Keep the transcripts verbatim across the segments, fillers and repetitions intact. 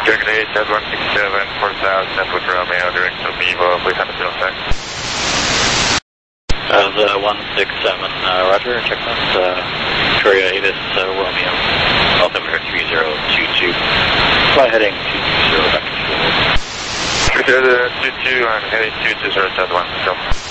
Dragon eight, Ted one six seven, four thousand with Romeo, direct to Vivo, please have a field check. That was uh, one six seven, uh, Roger, check that. Uh, Victoria Avis, uh, Romeo, altimeter three zero two two. Fly heading two two zero back to fuel. Victoria two two and heading two two zero, Ted one, go.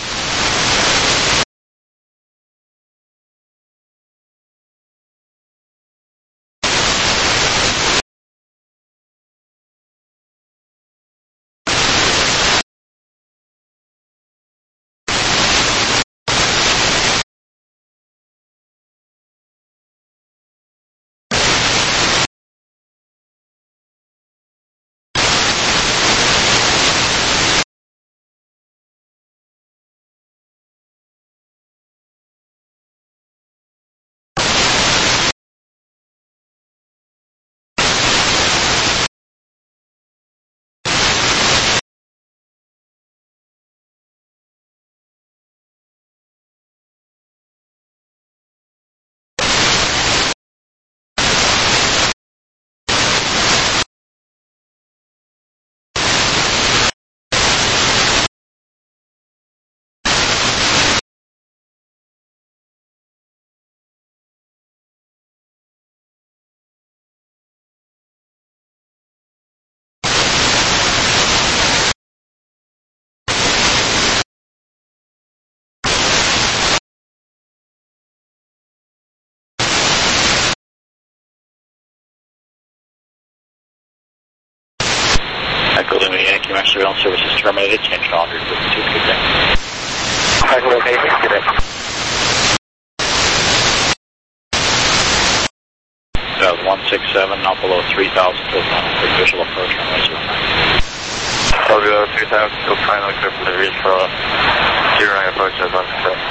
Echo Lima Yankee, master surveillance services terminated, change to one fifty-two, good day. Echo Lima Yankee, good day. That was one six seven, now below three thousand, to the final quick visual approach on one zero nine. Below three thousand, to final clear for the reach for zero nine approach at one six seven.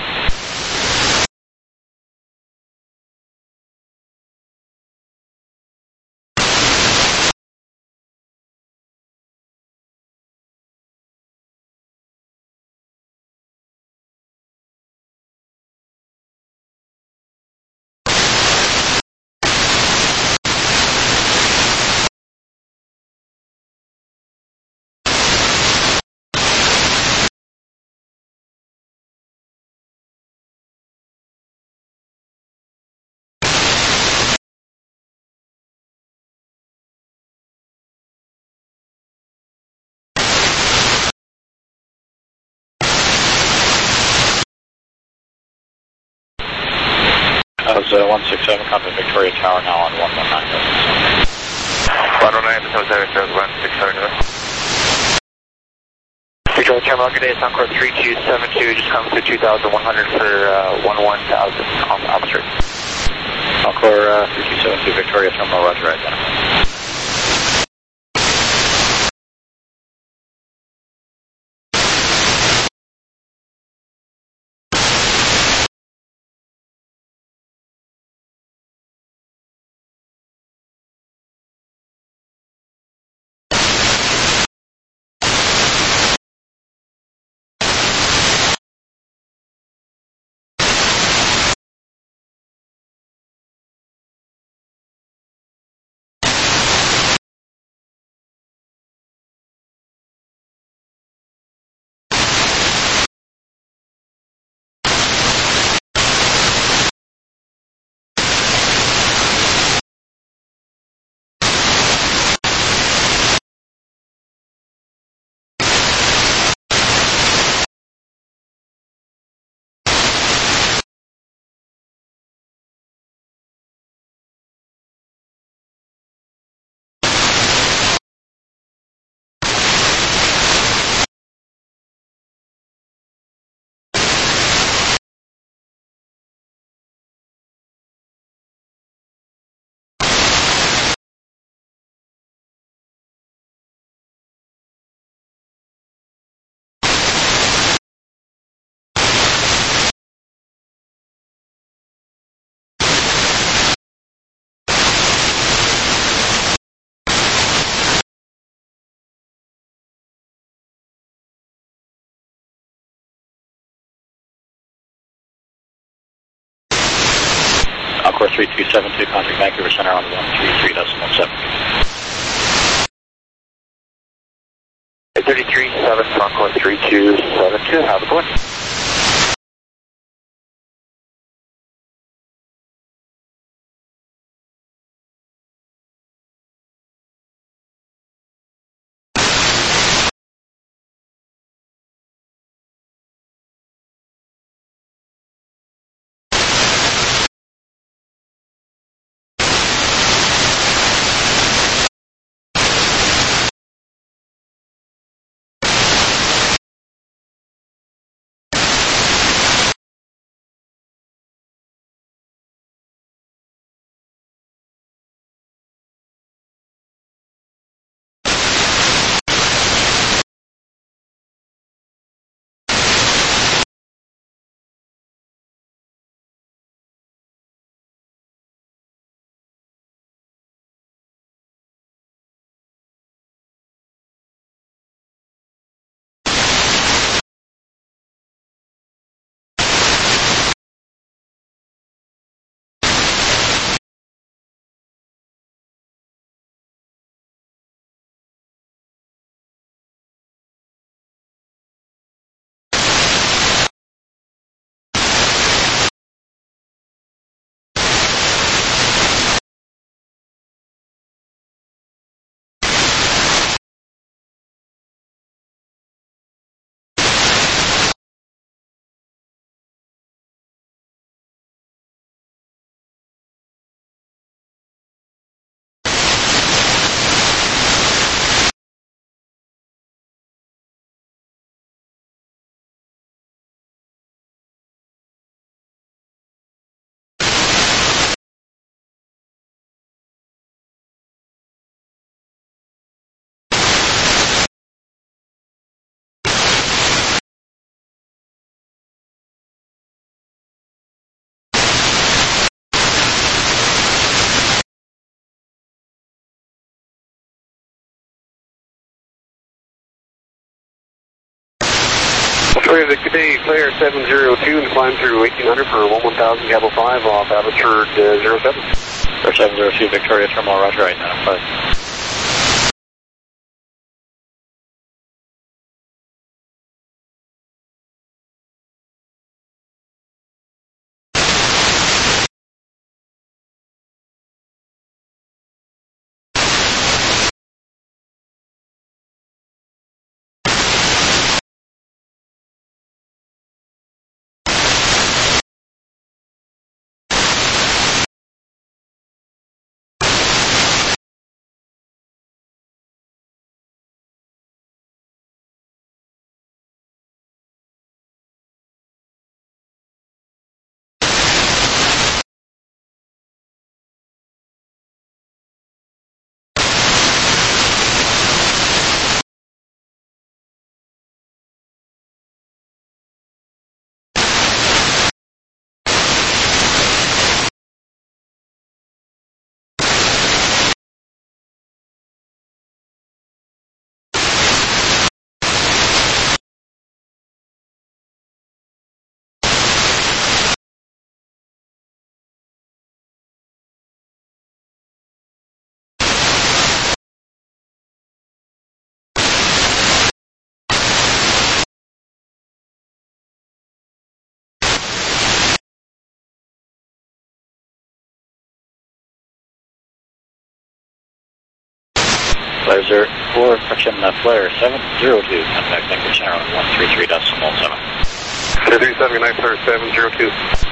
That was uh, one six seven, contact Victoria Tower now on one one nine. one one nine, this was Arizona one six seven. Victoria Tower, good day, it's Encore three two seven two, just come to two thousand one hundred for uh, one one thousand on the opposite. Encore uh, three two seven two, Victoria Terminal, Roger, identify. Encore three two seven two, contact Vancouver Center on one three three point seven. thirty-three seven, Concord three two seven two, have a good one. Victoria, good day, Flare seven zero two, and climb through eighteen hundred for one one thousand, Cabo five off Abbotsford uh, zero seven. Flare seven zero two, Victoria Terminal, Roger, right now, five. Flare zero four, correction, uh, Flare seven zero two, contact anchor channel one three three decimal seven. three three seven, good night, Flare seven zero two.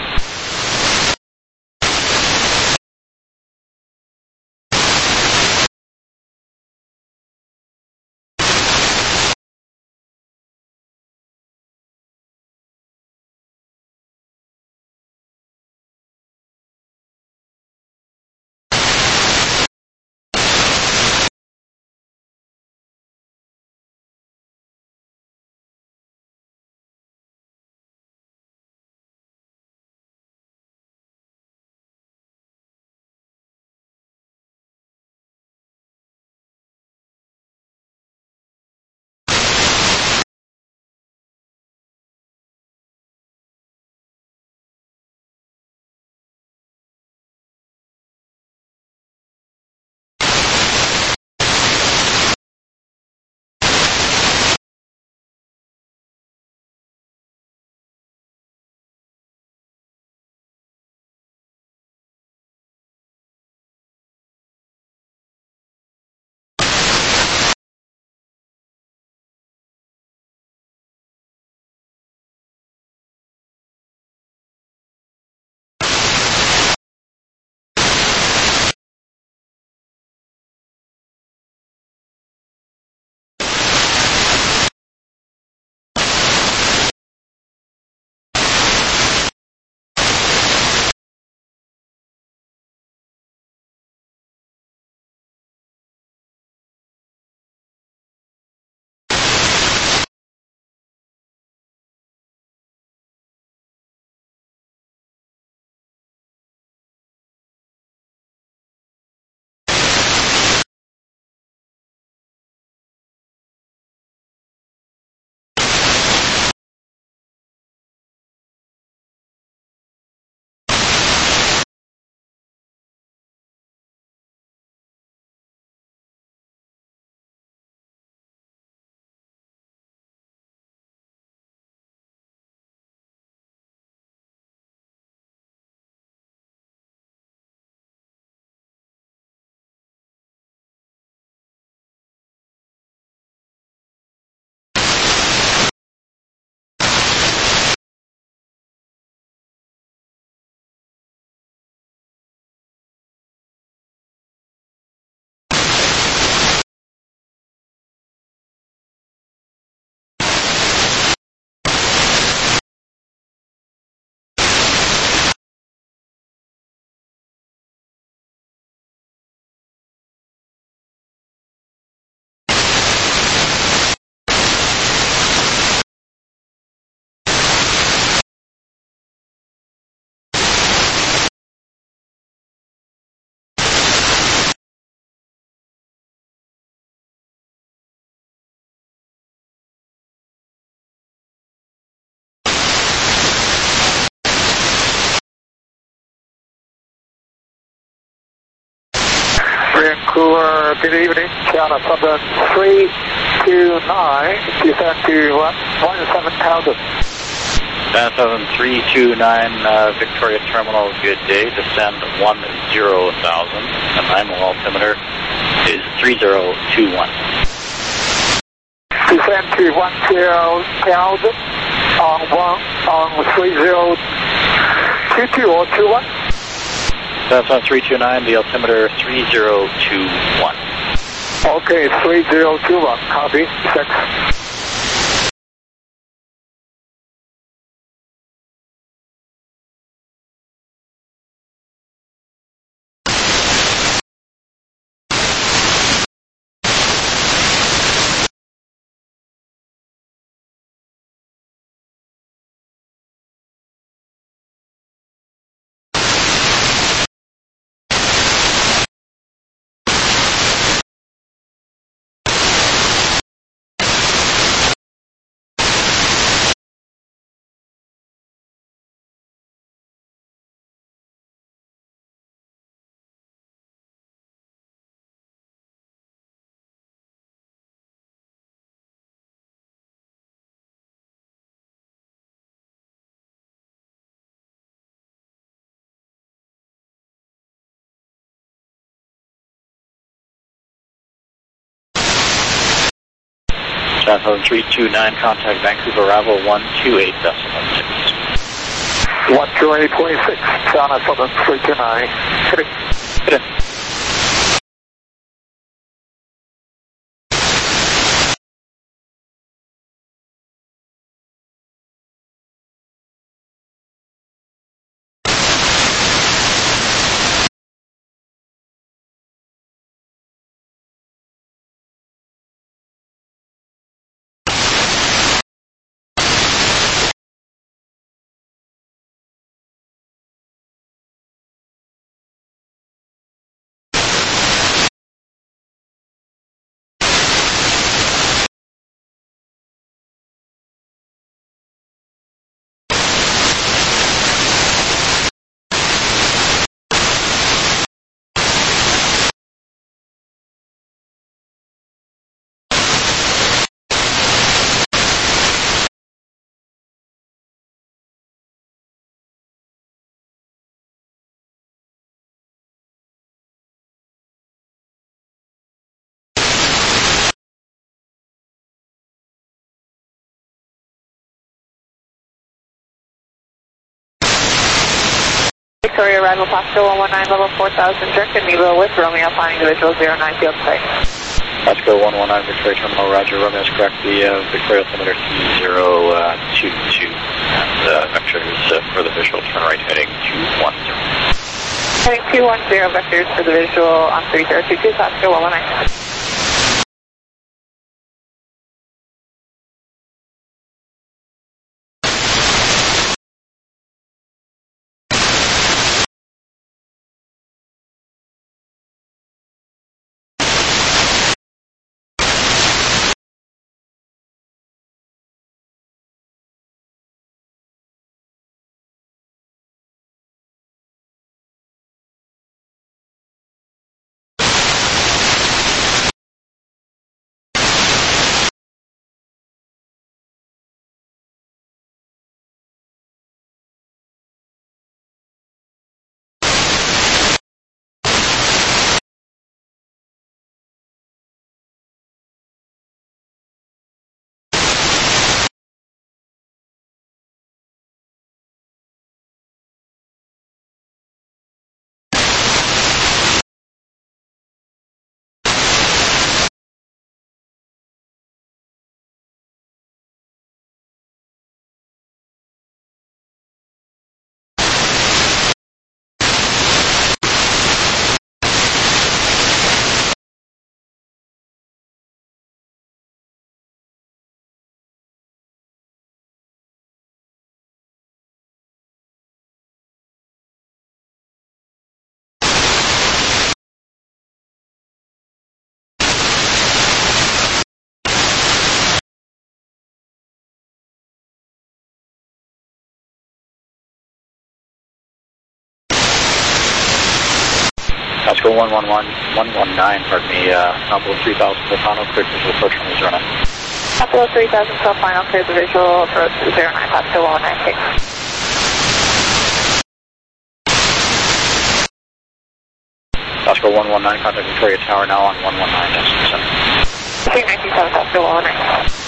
Vancouver, good evening. China Southern three two nine, descend to one seven thousand. China Southern three two nine, uh, Victoria Terminal, good day. Descend one zero thousand. And nine altimeter is three zero two one. Descend to one zero thousand on one on three zero two two or two one. That's on three two nine, the altimeter three zero two one. Okay, three zero two one, copy, six. China Southern three two nine, contact Vancouver arrival one two eight decimal six. one two eight point six, China Southern three two nine. Hit it. Hit it. Victoria arrival Pasco one one nine level four thousand, direct and Nemo with Romeo, finding the visual zero nine field site. Pasco one one nine, Victoria Terminal, Roger, Romeo is correct, the uh, Victoria altimeter three zero two two, and uh, vectors uh, for the visual, turn right heading two one zero. Heading two one zero, vectors for the visual on three zero two two, Pasco one one nine. Oscar one one one, one one nine, pardon me, uh, Apollo three thousand for final, clear visual approach runway zero nine. Apollo three thousand for final, clear the visual approach zero nine, Oscar one one nine, six. Oscar one one nine, contact Victoria Tower now on one one nine, destination. three nineteen South, Oscar one one nine.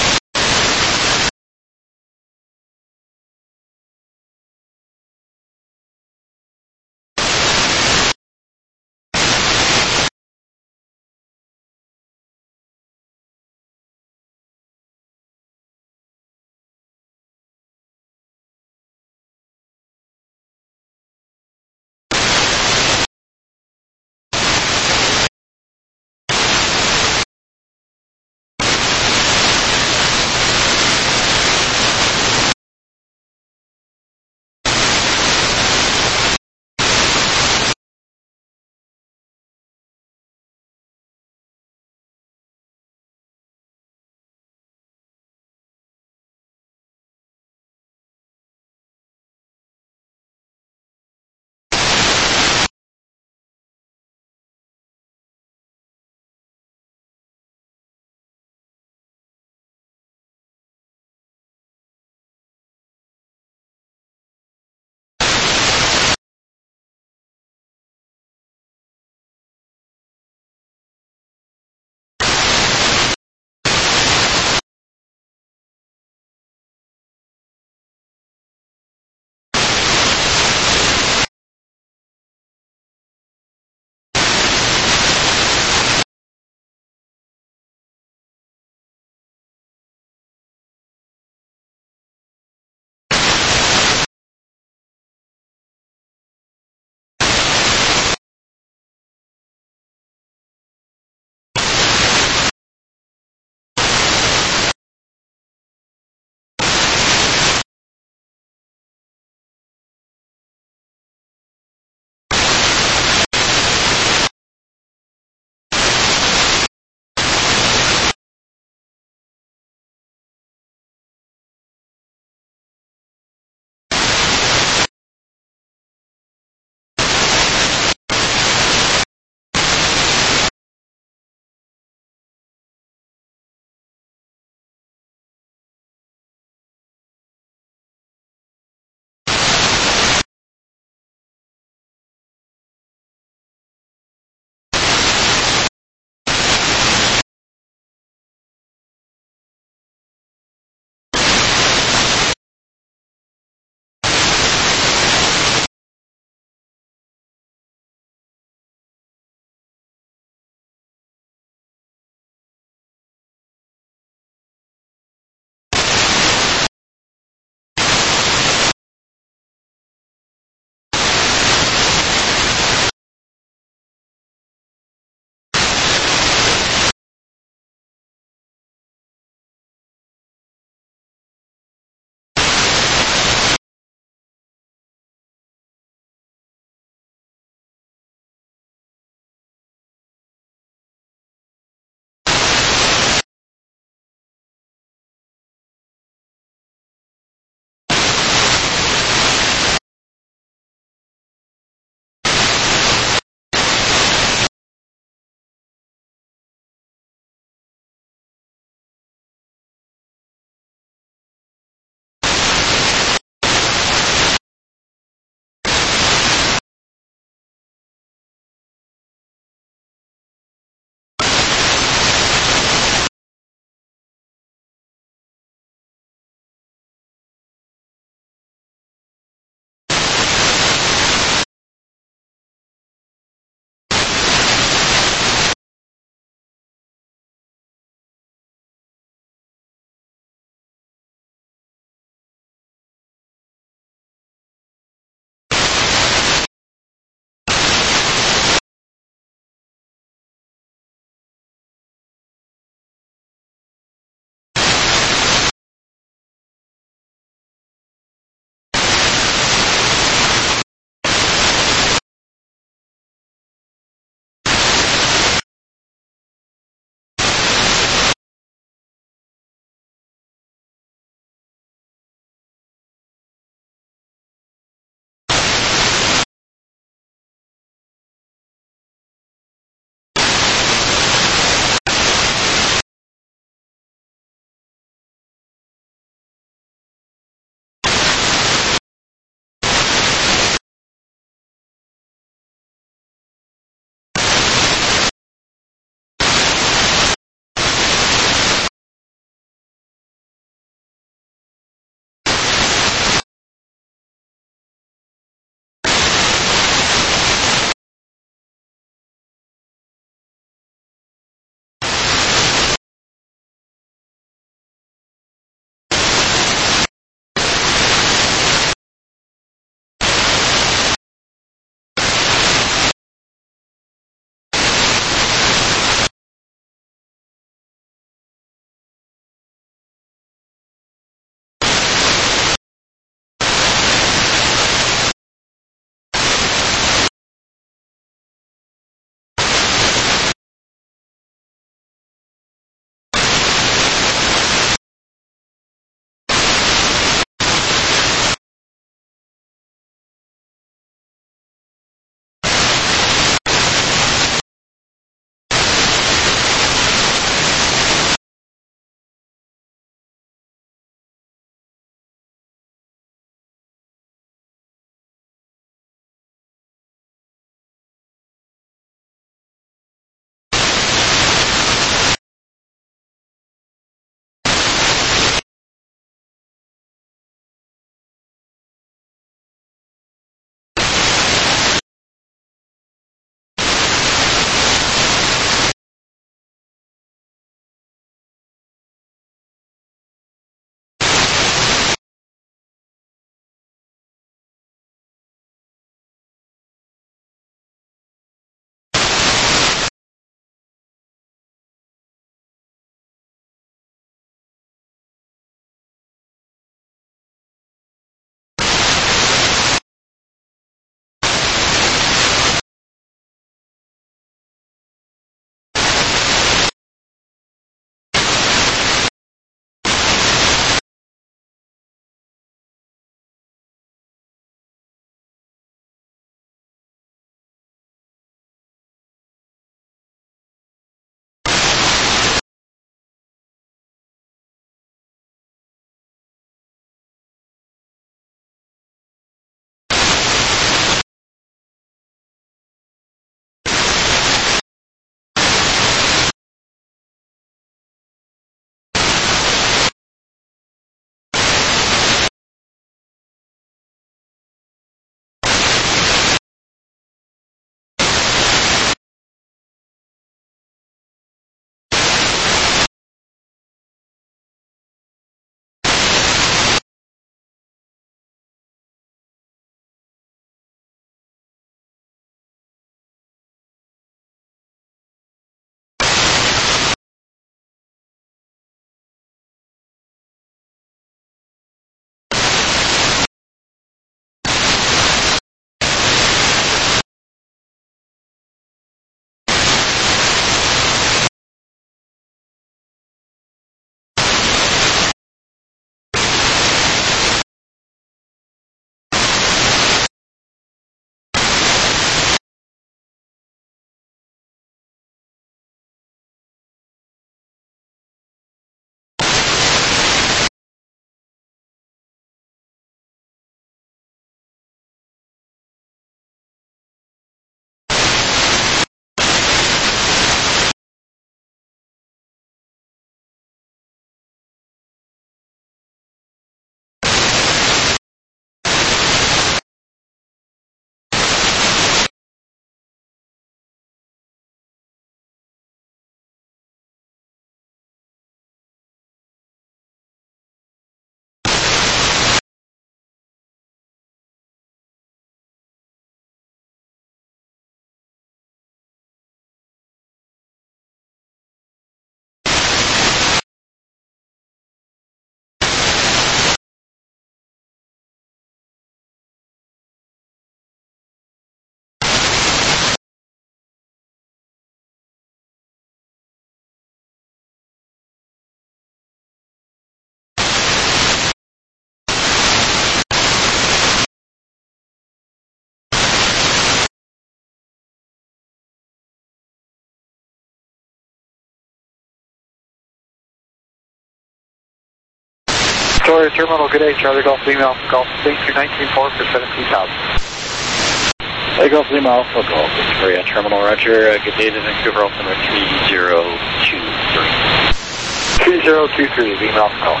Victoria Terminal, good day, Charlie Golf Lima Alpha Golf, thank you, nineteen four for seventeen thousand. Hey, Golf Lima Alpha Golf, Victoria Terminal, Roger. Uh, good day to Vancouver, Altimeter three zero two three. three zero two three, Lima Alpha Golf.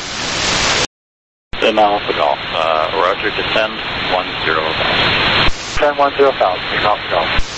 Lima Alpha Golf, uh, Roger, descend one zero thousand. ten one zero thousand, Lima Alpha Golf.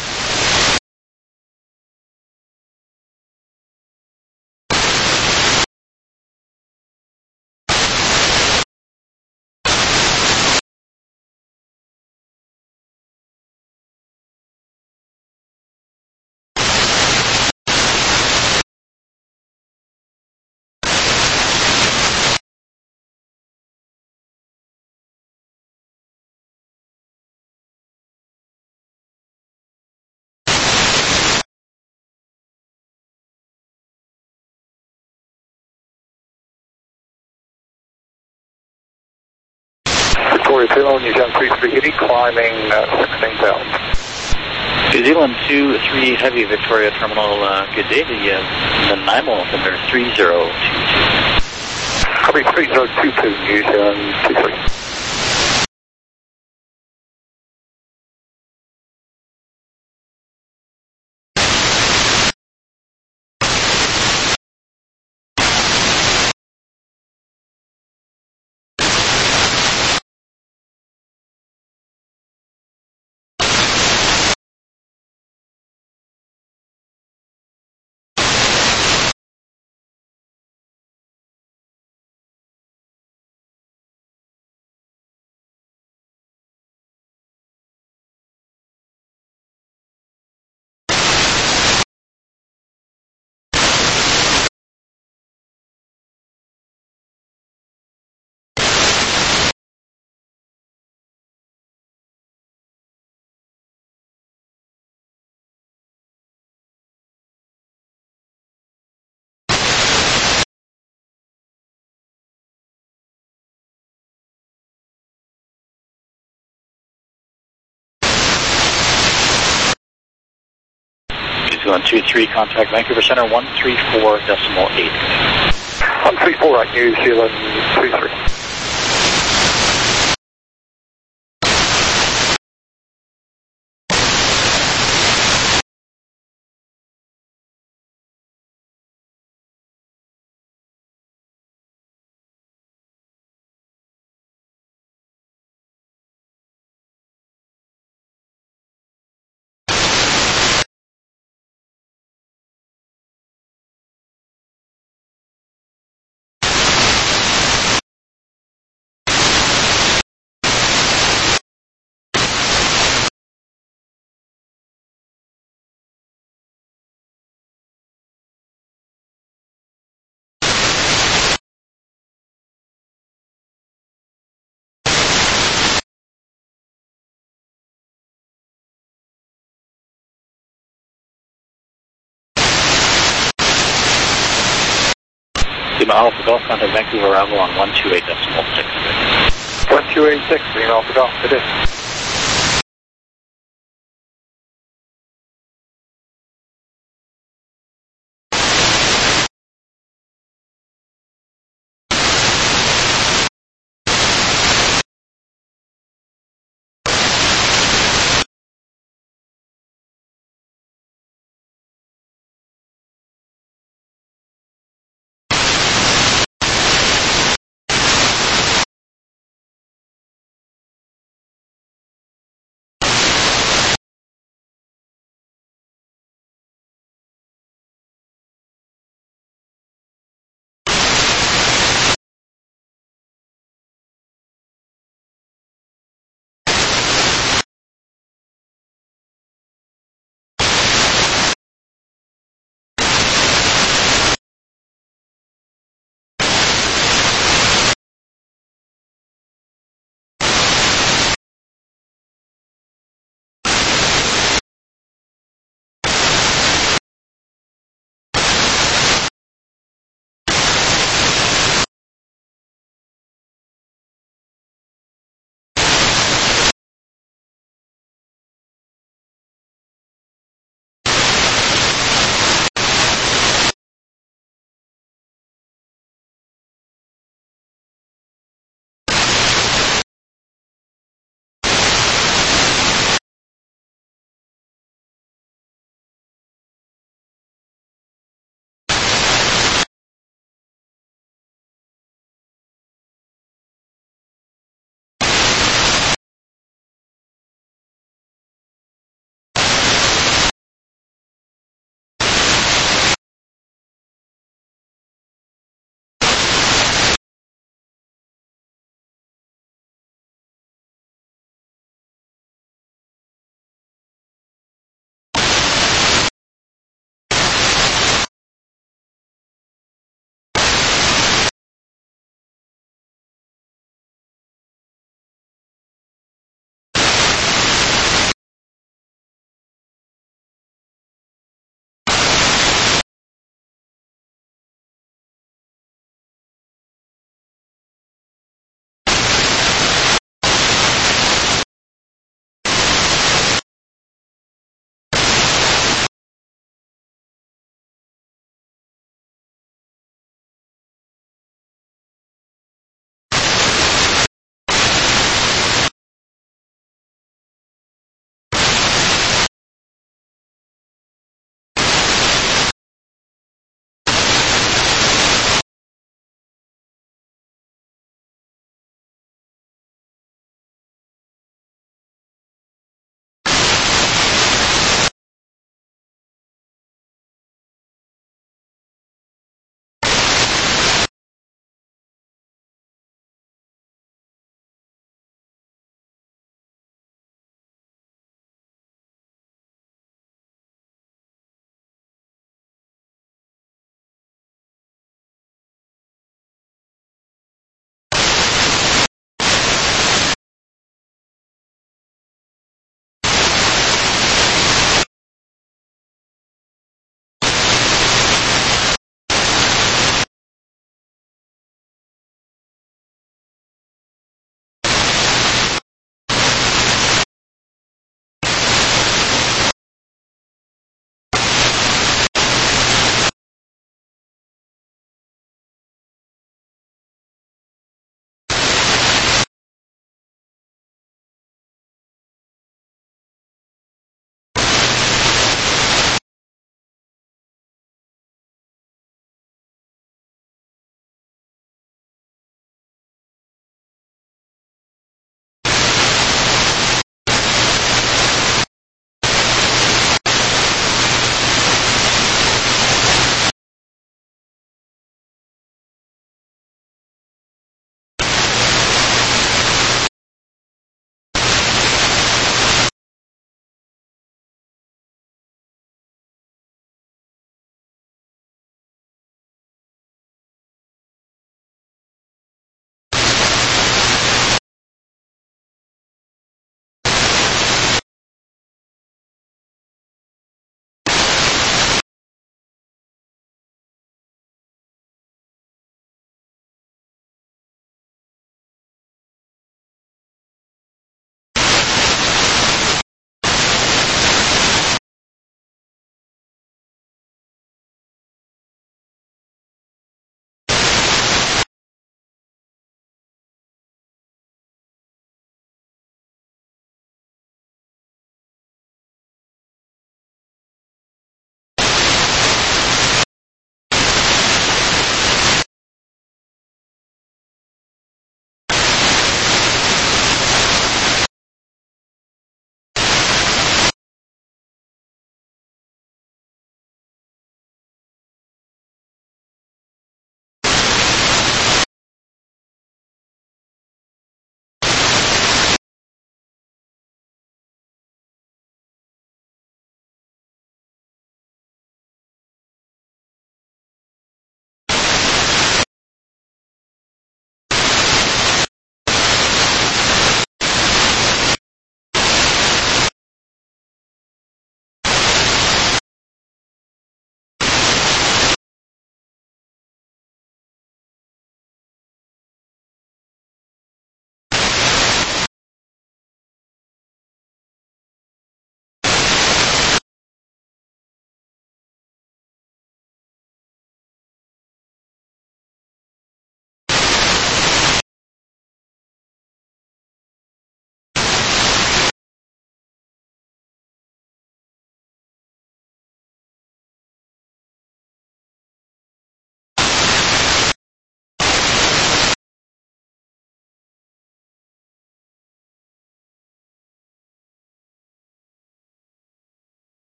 Victoria Terminal, New Zealand three three eighty, climbing uh, sixteen thousand. New Zealand two three Heavy, Victoria Terminal, uh, good day to you. The Nanaimo, Altimeter three zero two two. Copy three zero two two, New Zealand two three. New Zealand two three, contact Vancouver Center one three four decimal eight. one three four, right, New Zealand three three. Lima Alpha Golf, contact Vancouver arrival on one two eight decimal six. one two eight six, Lima Alpha Golf, good day.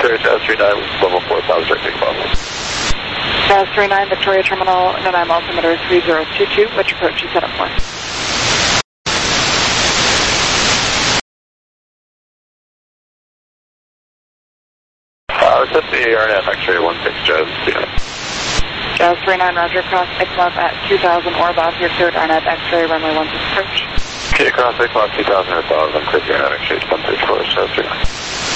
Victoria Jazz three nine, level four thousand, direct Bob. Jazz three nine, Victoria Terminal, Nanaimo altimeter three zero two two, which approach you set up for? Uh, set the A R N F X-ray one six Jazz, yeah. Jazz three nine, roger, cross X M U F at two thousand Orboff, you're cleared R N F X-ray, runway one six approach. Okay, cross X M U F two thousand or one thousand, clear the R N F X-ray, one six four, Jazz three nine.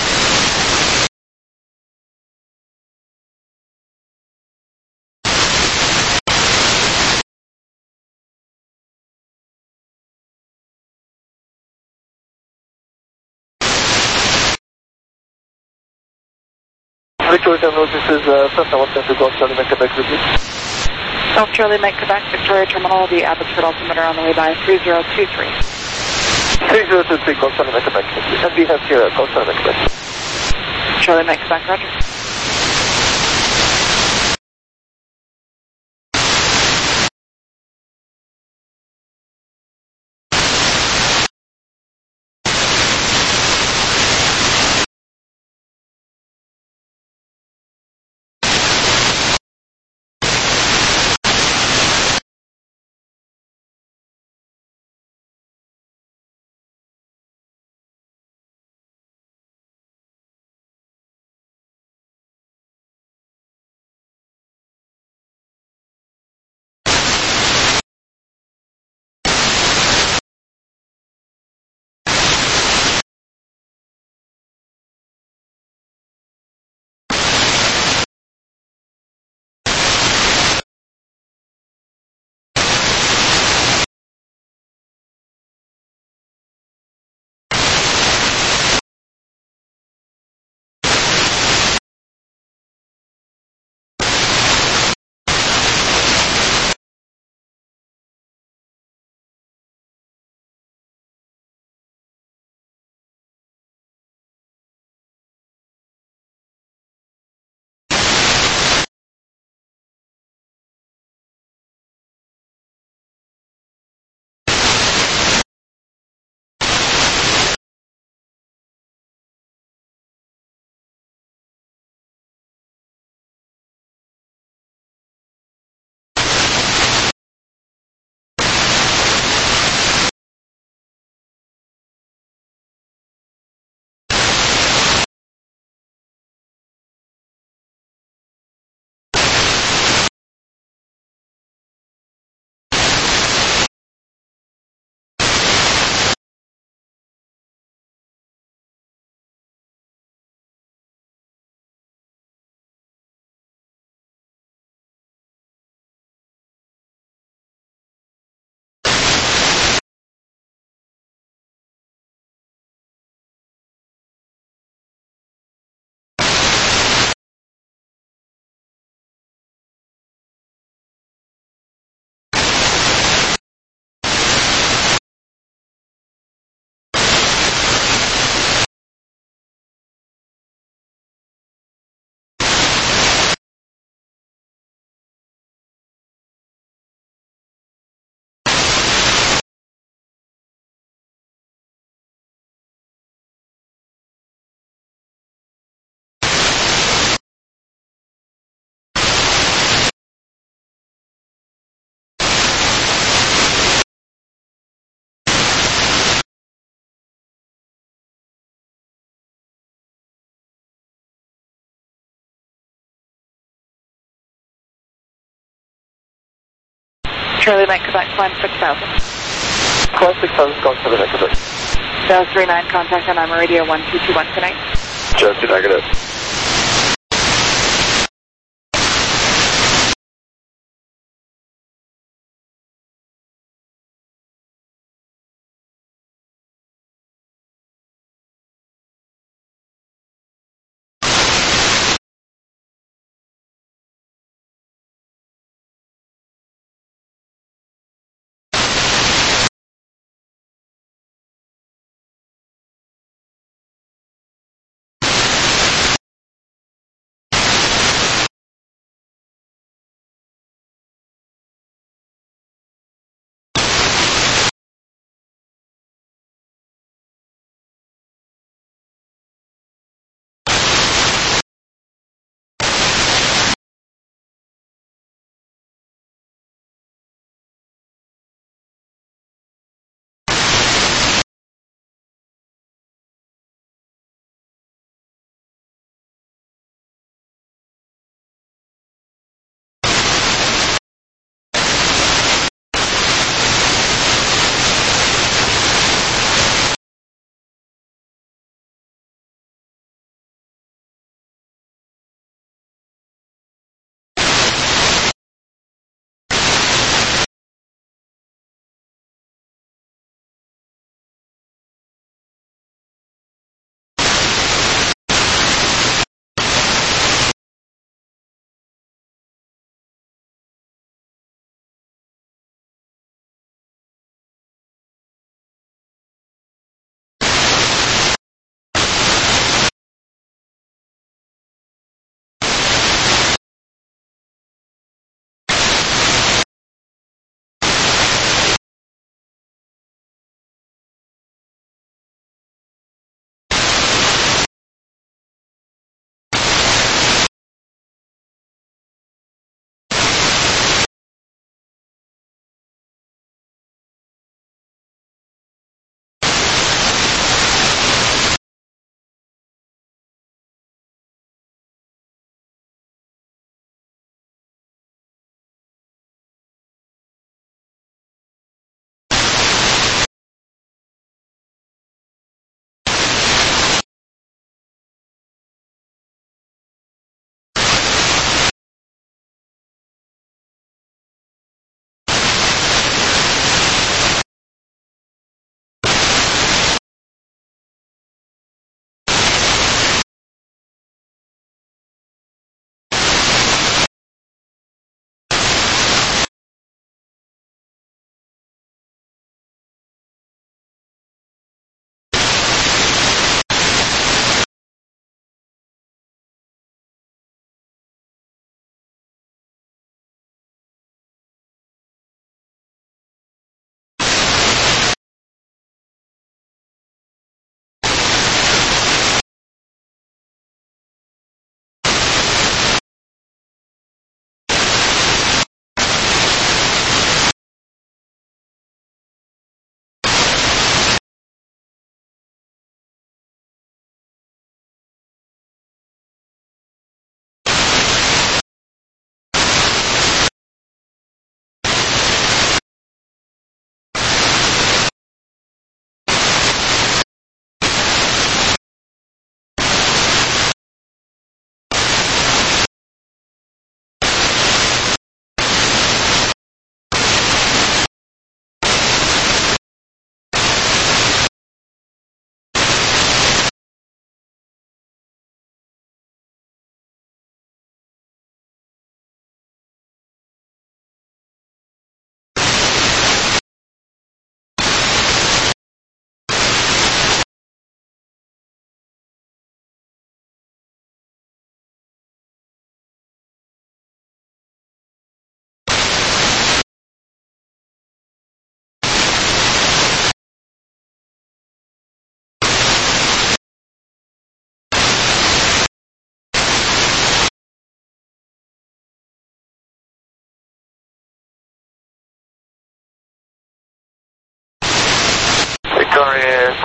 Victoria Terminal, this is uh, Cessna one ten two, Golf Charlie, Mike Quebec with you. Golf Charlie, Mike Quebec, Victoria Terminal, the Abbotsford altimeter on the way by three zero two three. three zero two three, Golf Charlie, Mike Quebec. And we have here, Golf Charlie, Mike Quebec. Charlie, Mike Quebec, roger. Charlie, Mike Quebec, climb six thousand. Climb six thousand, Golf Charlie, Mike Quebec. Jazz three nine, contact on Armor Radio one two two one, good night. Jazz two negative.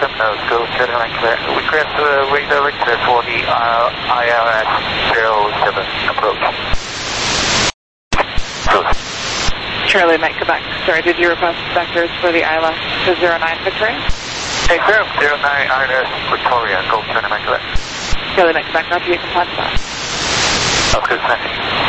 Welcome, nose, go turn right clear. Request uh, redirect for the uh, I R S zero seven approach. Good. Charlie, Mike, Quebec. Sorry, did you request vectors for the I L S to zero nine Victoria? Hey, sir, zero nine I R S Victoria, go turn right clear. Charlie, Mike, Quebec, not to be compliant to that. Okay, thank you.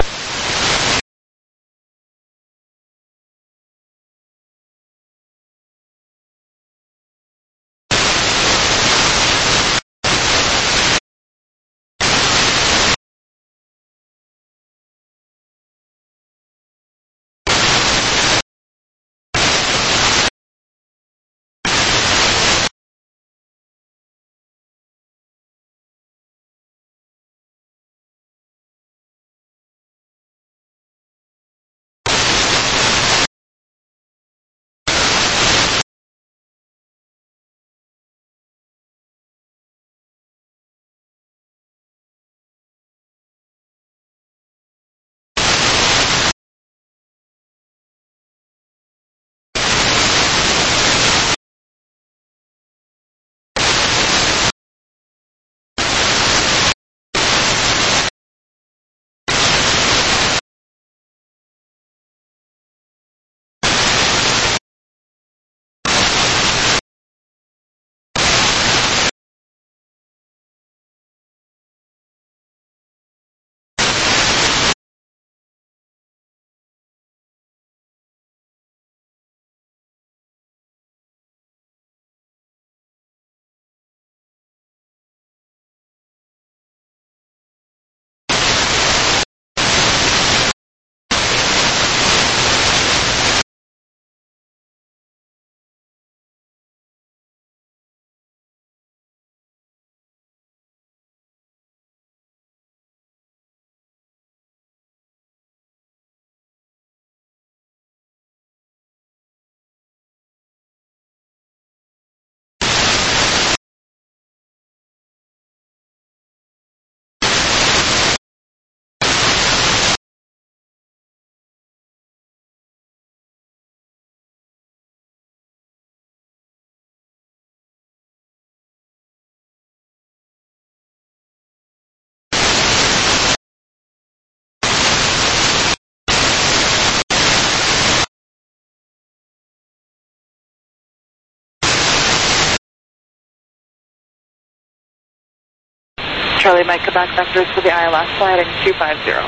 Charlie, Mike, Quebec, vectors for the I L S, fly heading two five zero.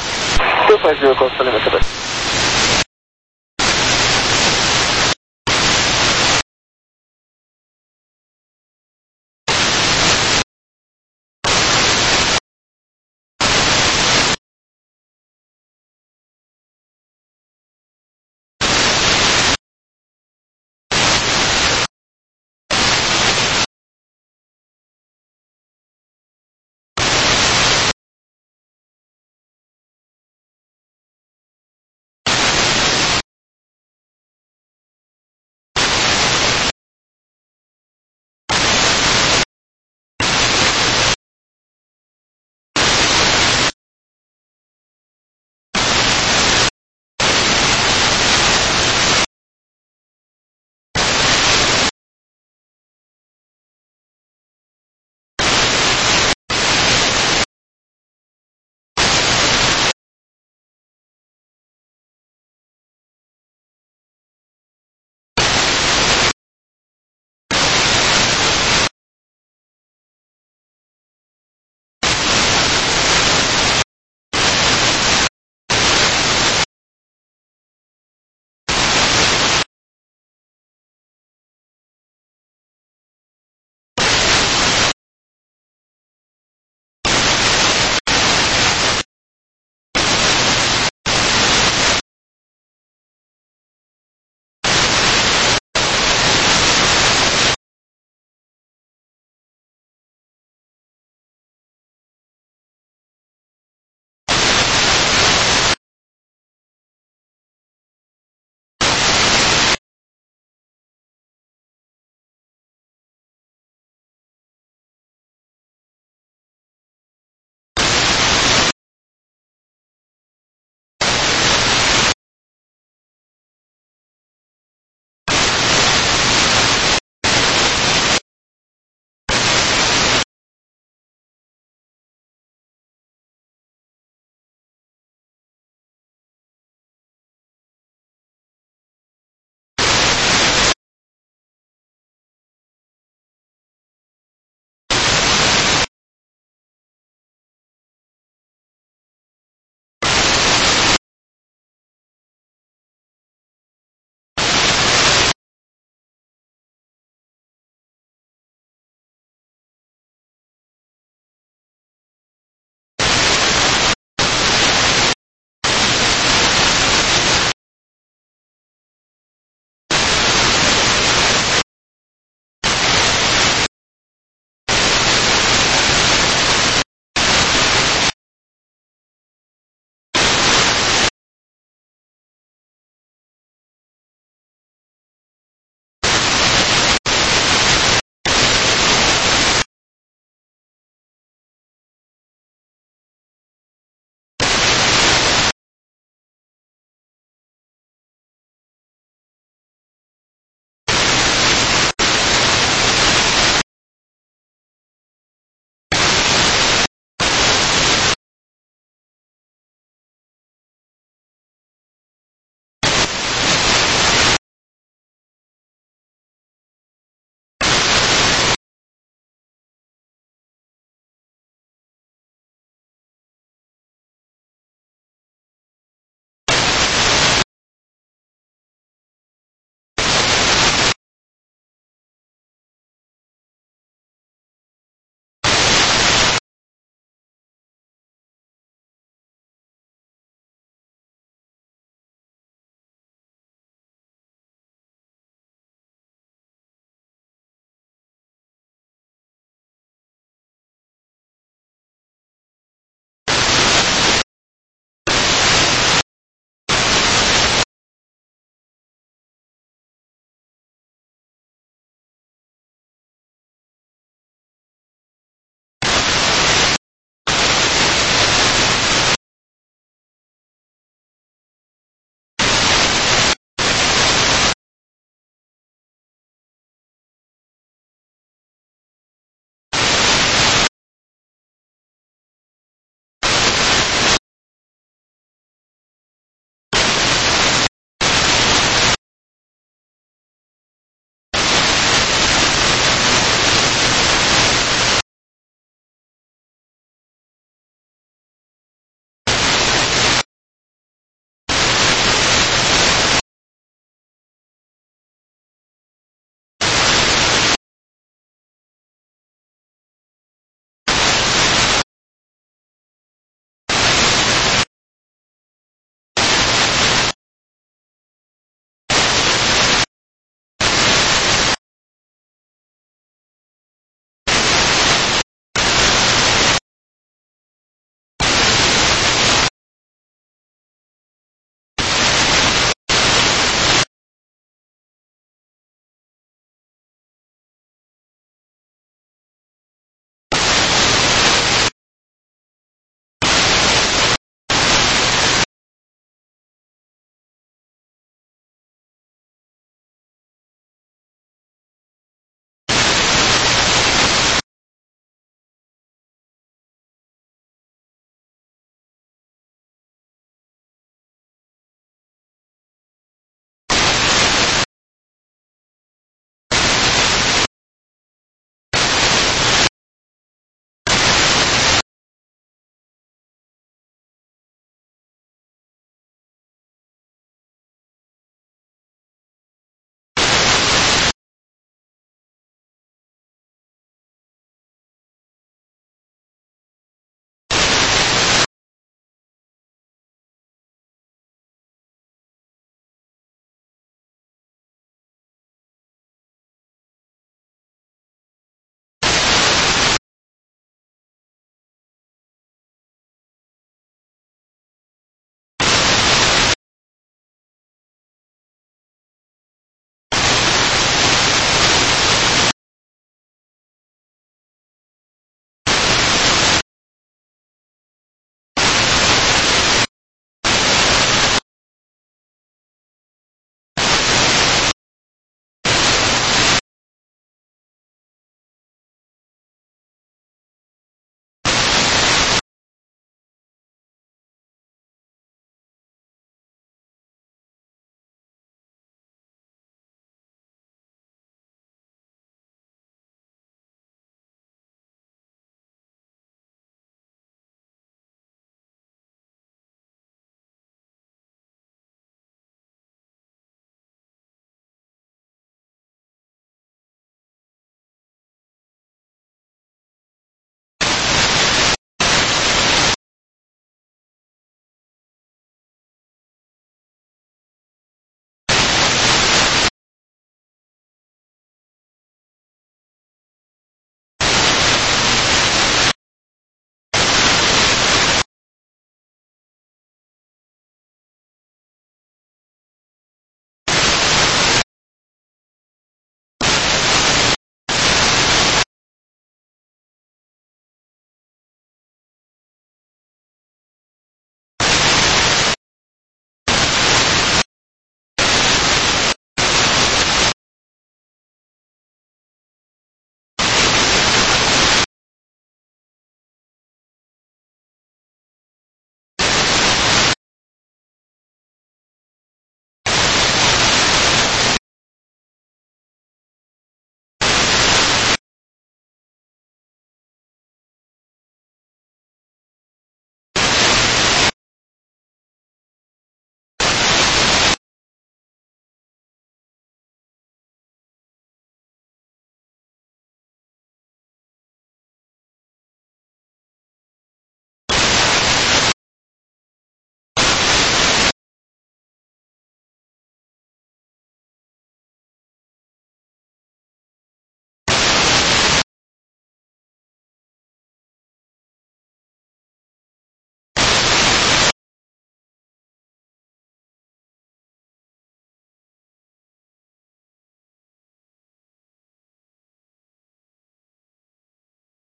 two five zero, close to limit, Quebec.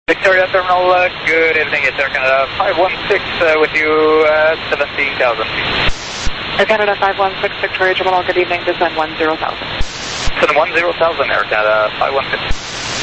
Victoria Terminal, uh, good evening, it's Air Canada five one six uh, with you, uh, seventeen thousand. Air Canada five one six, Victoria Terminal, good evening, descend one zero thousand. Descend one zero thousand, Air Canada five one six.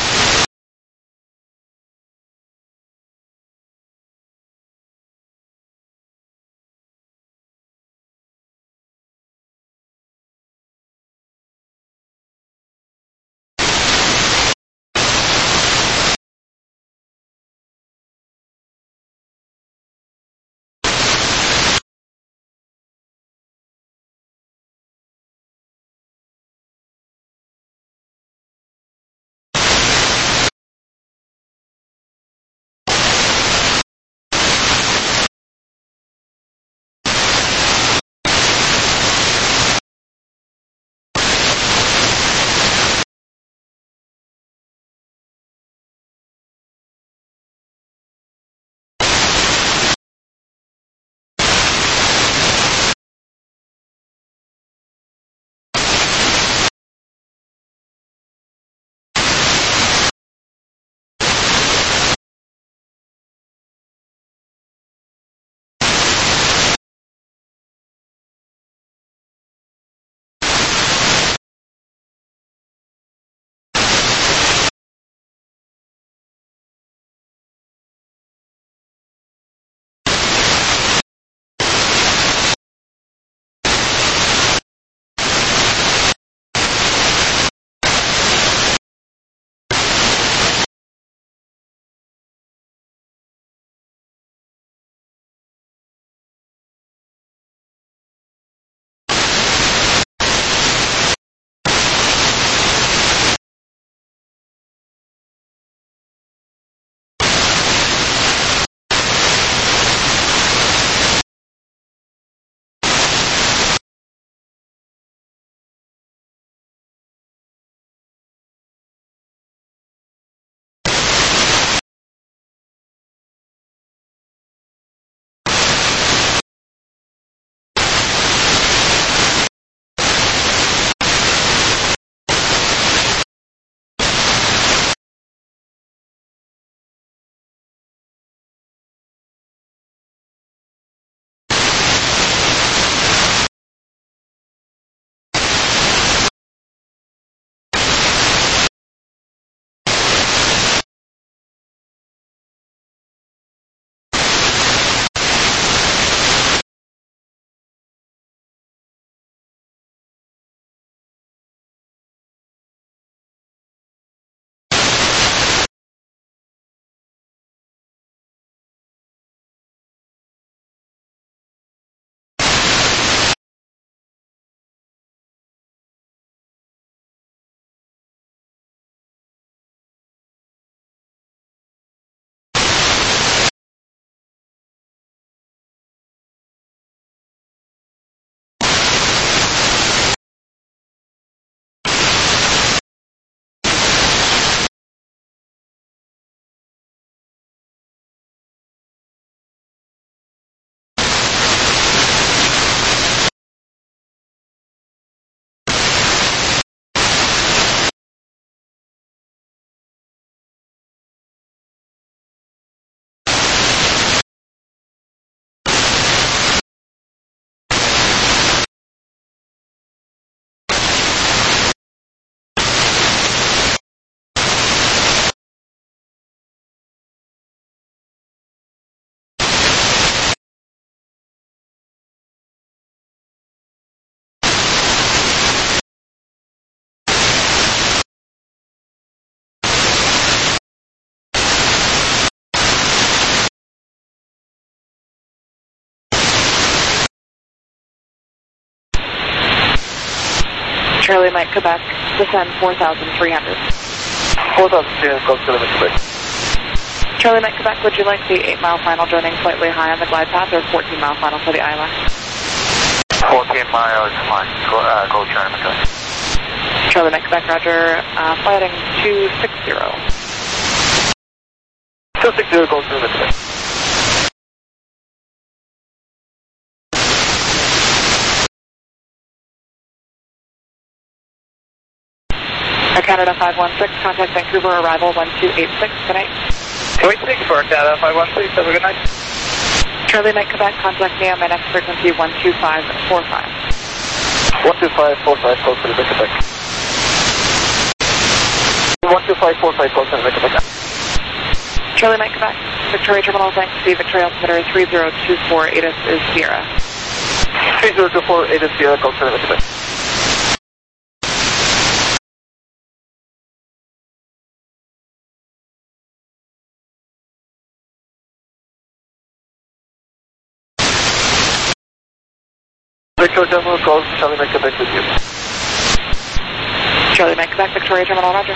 Charlie Mike, Quebec, descend four thousand three hundred. four thousand three hundred, close to limit, Quebec. Charlie Mike, Quebec, would you like the eight mile final joining slightly high on the glide path or fourteen mile final for the I L A? fourteen miles, fine. Go, uh, go Charlie McCoy. Charlie Mike, Quebec, roger, uh, flighting two six zero. two six zero, close to limit, Quebec. Air Canada five one six, contact Vancouver, arrival one two eight six, good night. twenty-six for Data five one six, have a good night. Charlie Mike Quebec, contact me on my next frequency one two five four five. one two five four five, call Charlie Mike Quebec. one two five four five, call Charlie Mike Quebec. Charlie Mike Quebec, Victoria Terminal, thanks. The Victoria altimeter three zero two four, A T I S is Sierra. three zero two four, A T I S Sierra, call Charlie Mike Quebec. Victoria Terminal, call Charlie Mike Quebec with you. Charlie Mike Quebec, Victoria Terminal, roger.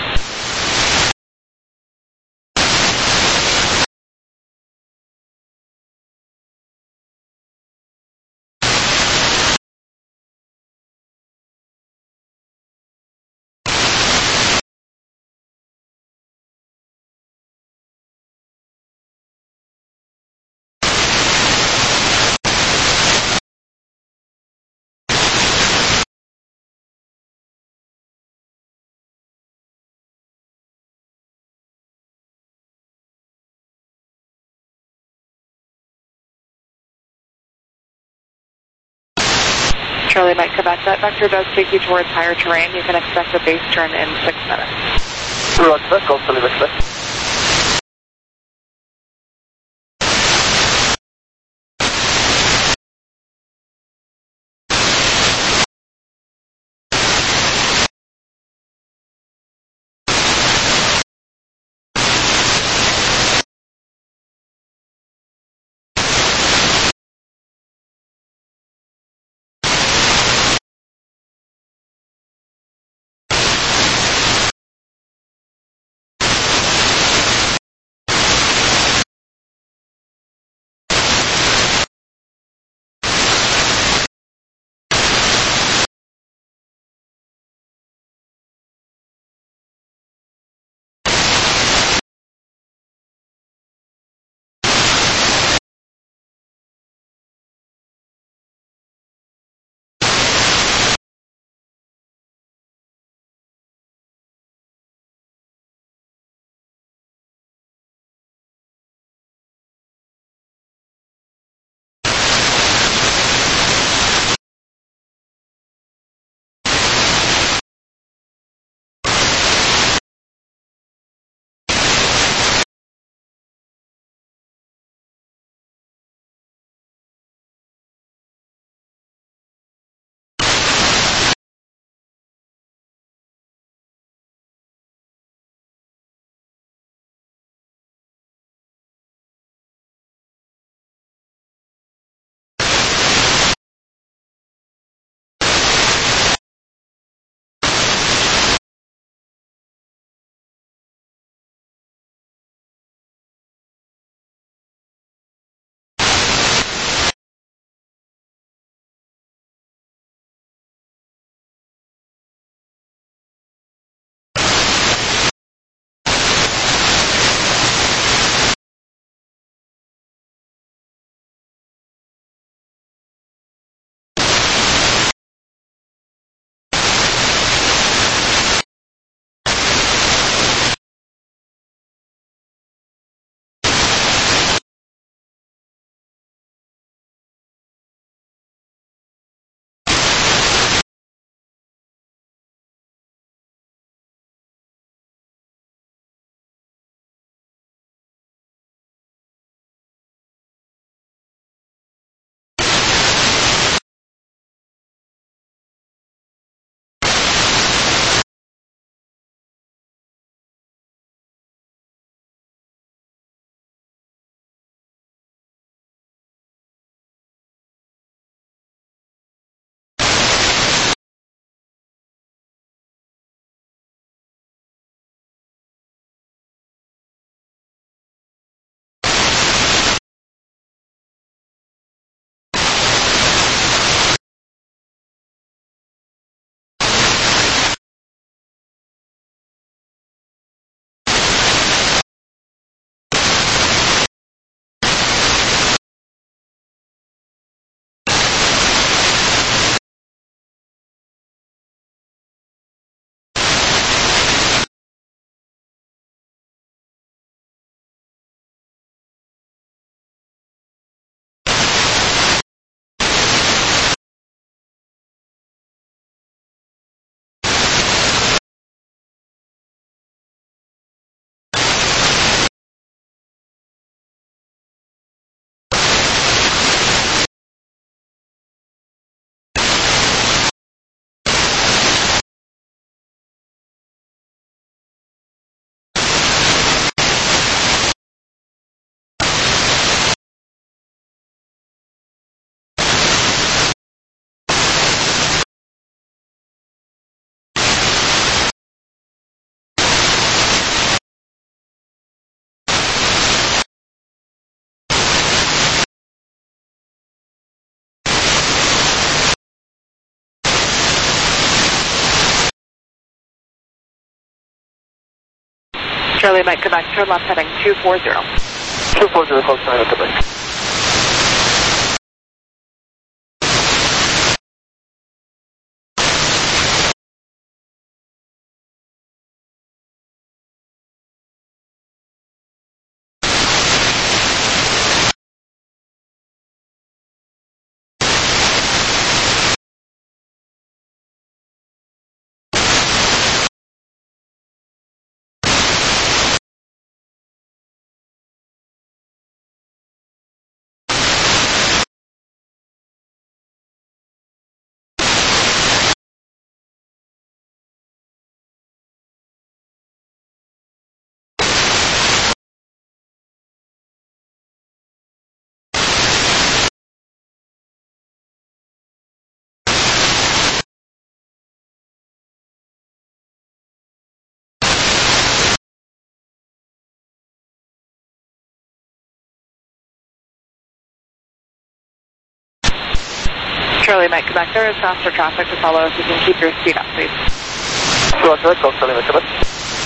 Charlie Mike Quebec, that vector does take you towards higher terrain. You can expect a base turn in six minutes. Roger that, call Charlie Mike Quebec. Charlie Mike Quebec, turn left heading two four zero. two four zero, close nine, Quebec. Charlie Mike Quebec, there is faster traffic to follow if you can keep your speed up, please. two one zero, close Charlie Mike Quebec.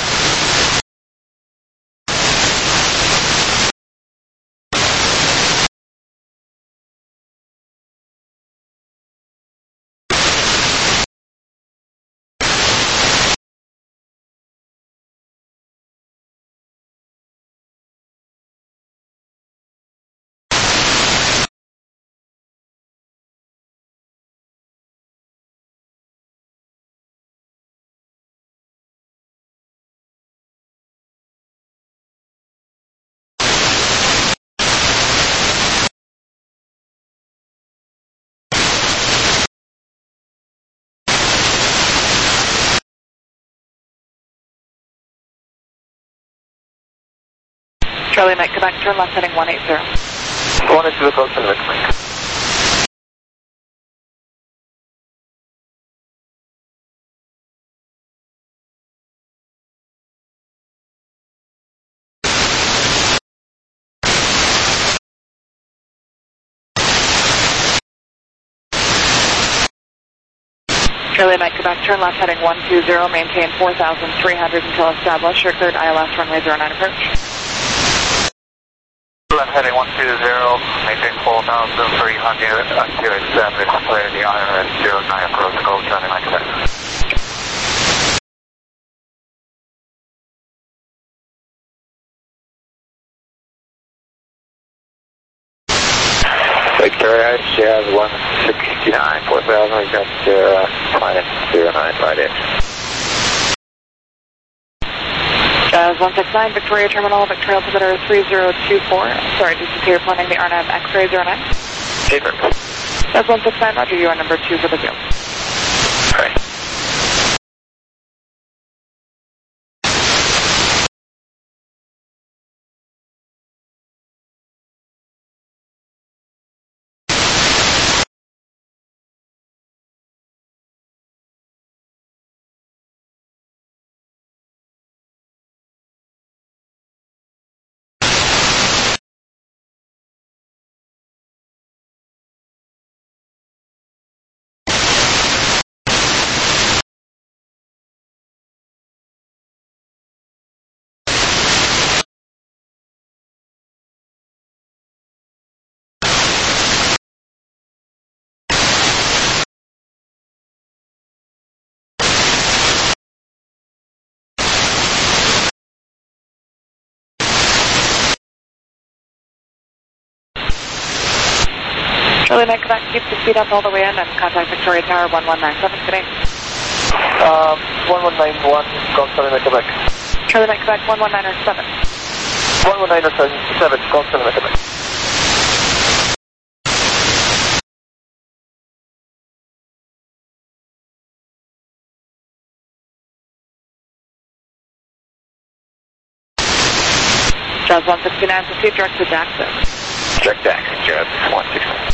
Charlie Mike Quebec, turn left heading one eight zero. one eight zero, close Charlie Mike Quebec. Charlie Mike Quebec, turn left heading one two zero, maintain four thousand three hundred until established. Your cleared I L S runway zero nine approach. Left heading one two zero, maintain four thousand three hundred until established. Clear the I R S zero nine approach. Go Charlie Mike Quebec. Victoria, Jazz one sixty-nine, four thousand, we got uh, Planet zero nine five eight. Jazz one six nine, Victoria Terminal, Victoria Altimeter three zero two four. Sorry, this is here planning the R N A V X-ray zero nine. Paper. Jazz one six nine, roger, you are number two for the Zoom. Alright. Charlie Mike Quebec, keep the speed up all the way in and contact Victoria Tower one one nine seven today. Um, one one nine one, call Charlie Mike Quebec. Charlie Mike Quebec, one one nine seven. one one nine seven, call Charlie Mike Quebec. Jazz one sixty-nine, proceed direct to Jackson. Check Jackson, Jazz one sixty-nine.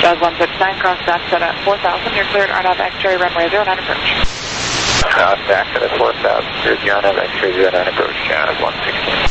Jazz one six nine, cross back set at four thousand. You're cleared R N A V X-ray runway zero nine approach. Cross back set at four thousand. Cleared R N A V X-ray zero nine approach. Jazz one six nine.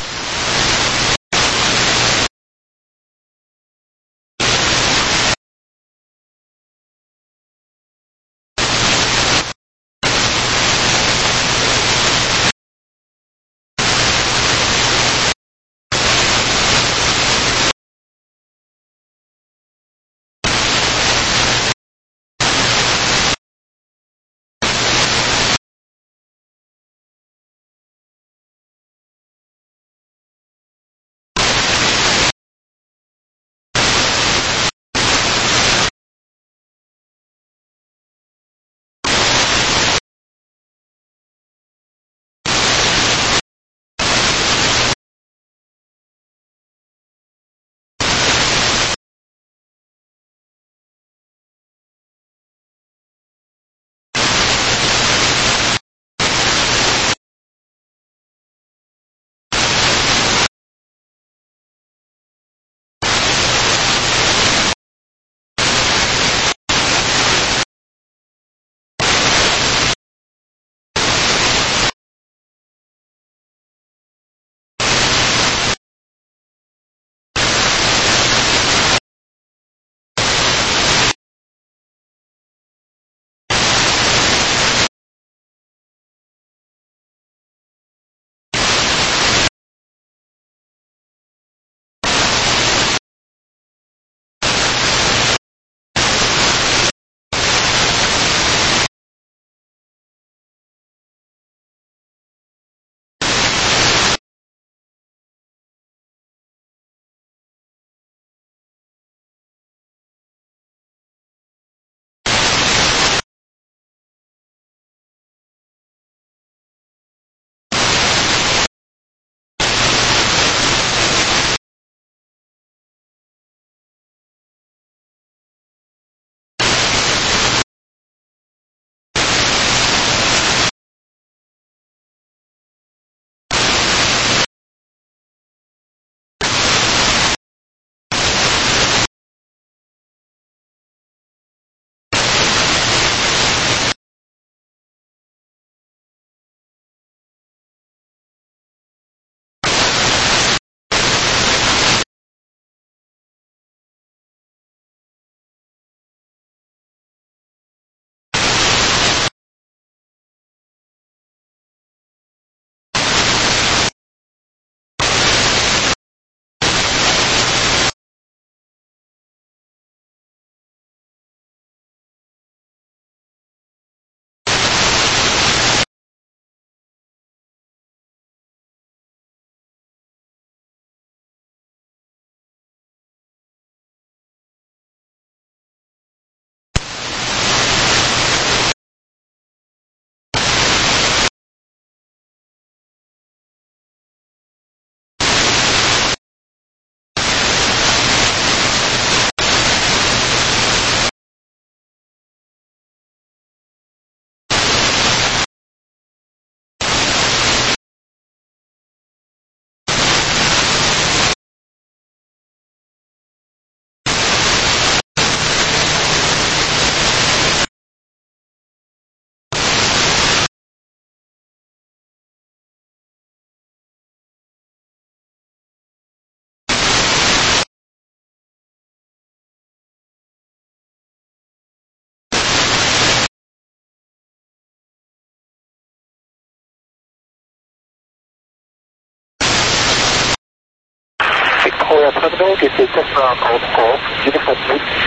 Victoria Terminal, this is uh, Golf Golf, Uniform Whiskey.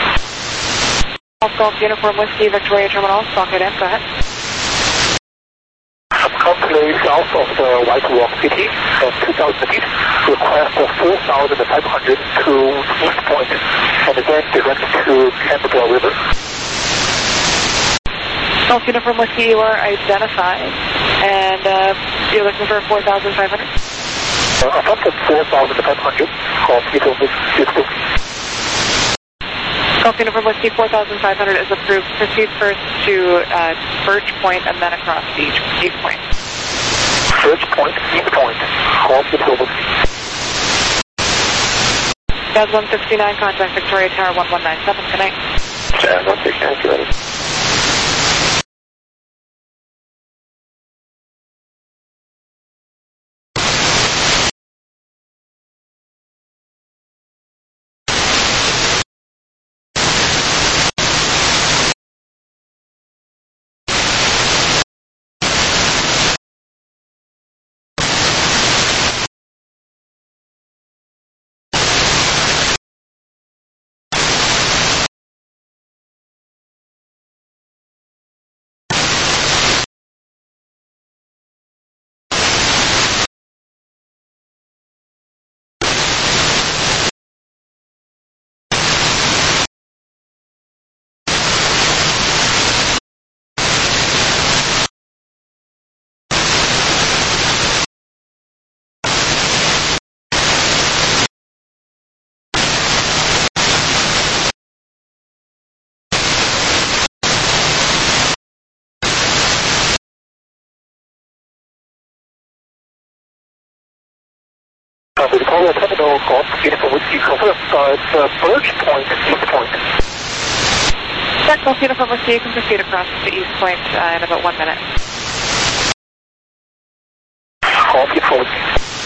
Golf Golf, Uniform Whiskey, Victoria Terminal, stock it in, go ahead. I'm currently south of the White Rock City, at two thousand feet, request of four thousand five hundred to East Point, and then direct to Canberra River. Golf Uniform Whiskey, you are identified, and uh, you're looking for four thousand five hundred? Uh, above the four thousand five hundred, Golf Uniform Whiskey. Golf Uniform Whiskey four thousand five hundred is approved. Proceed first to uh, Birch Point and then across East, East Point. Birch Point, East Point, Golf Uniform Whiskey. Jazz one sixty-nine, contact Victoria Tower one one nine seven, good night. Jazz one six nine, ready. Uh, the Victoria Terminal Golf Uniform Whiskey confirm, uh, it's uh, Birch Point, East Point. Jack Golf Uniform Whiskey, you can proceed across to East Point uh, in about one minute. Golf Uniform Whiskey.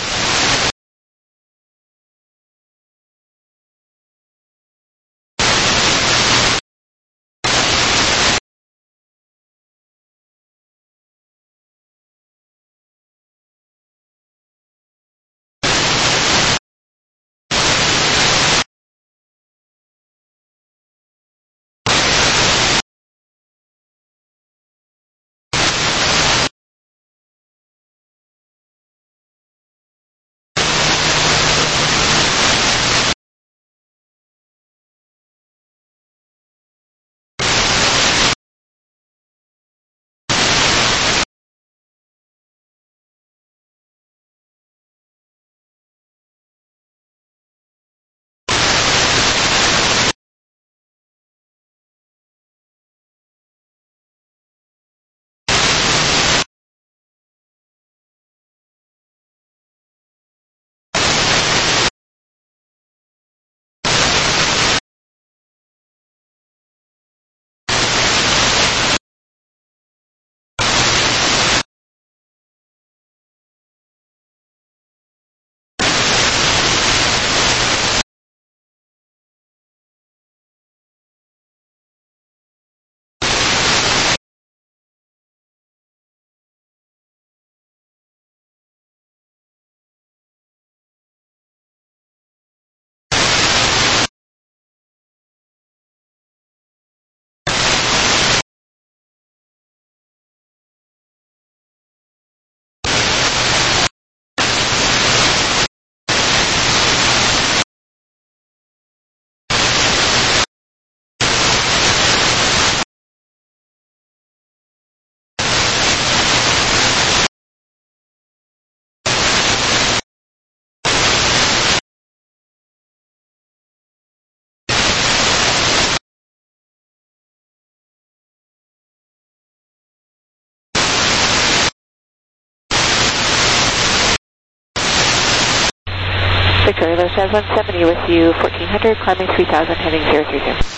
Victoria Low Jazz one seventy with you, fourteen hundred, climbing three thousand, heading zero three zero.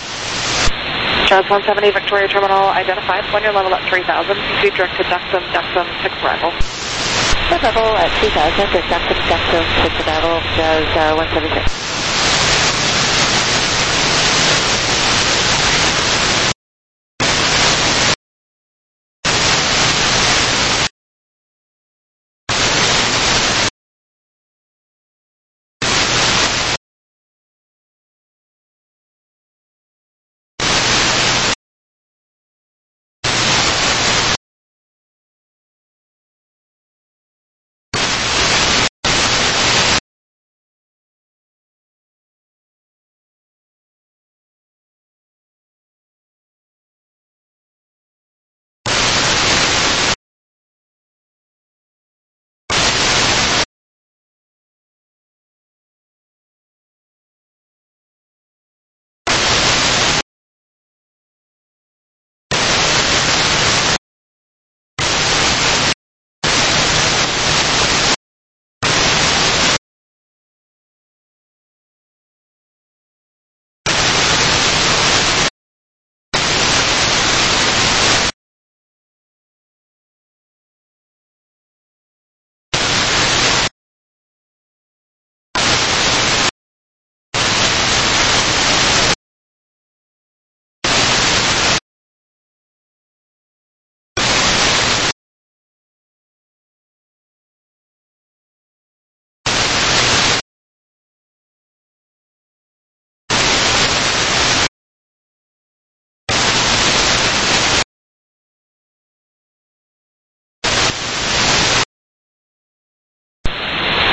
Jazz one seventy, Victoria Terminal identified. When you're level at three thousand, proceed direct to Duxton, Duxton, six arrival. Good level at three thousand, Duxton, Duxton, six arrival, Jazz uh, one seventy-six.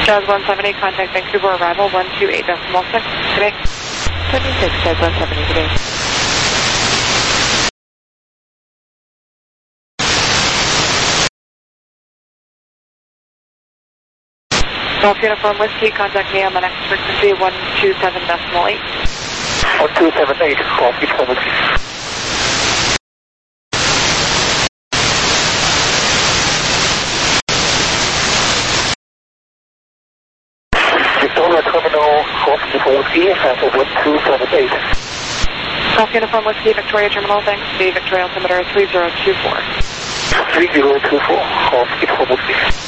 Jazz one seventy, contact Vancouver arrival one two eight decimal six, today. twenty-six, Jazz one seventy, today. Golf Uniform Whiskey, contact me on the next frequency one two seven decimal eight. one two seven eight, Golf Uniform Whiskey. Victoria Terminal, Golf Uniform Whiskey, sample one two seven eight. Golf Uniform Whiskey, Victoria Terminal, thanks. The Victoria altimeter three zero two four. three zero two four, Golf Uniform Whiskey.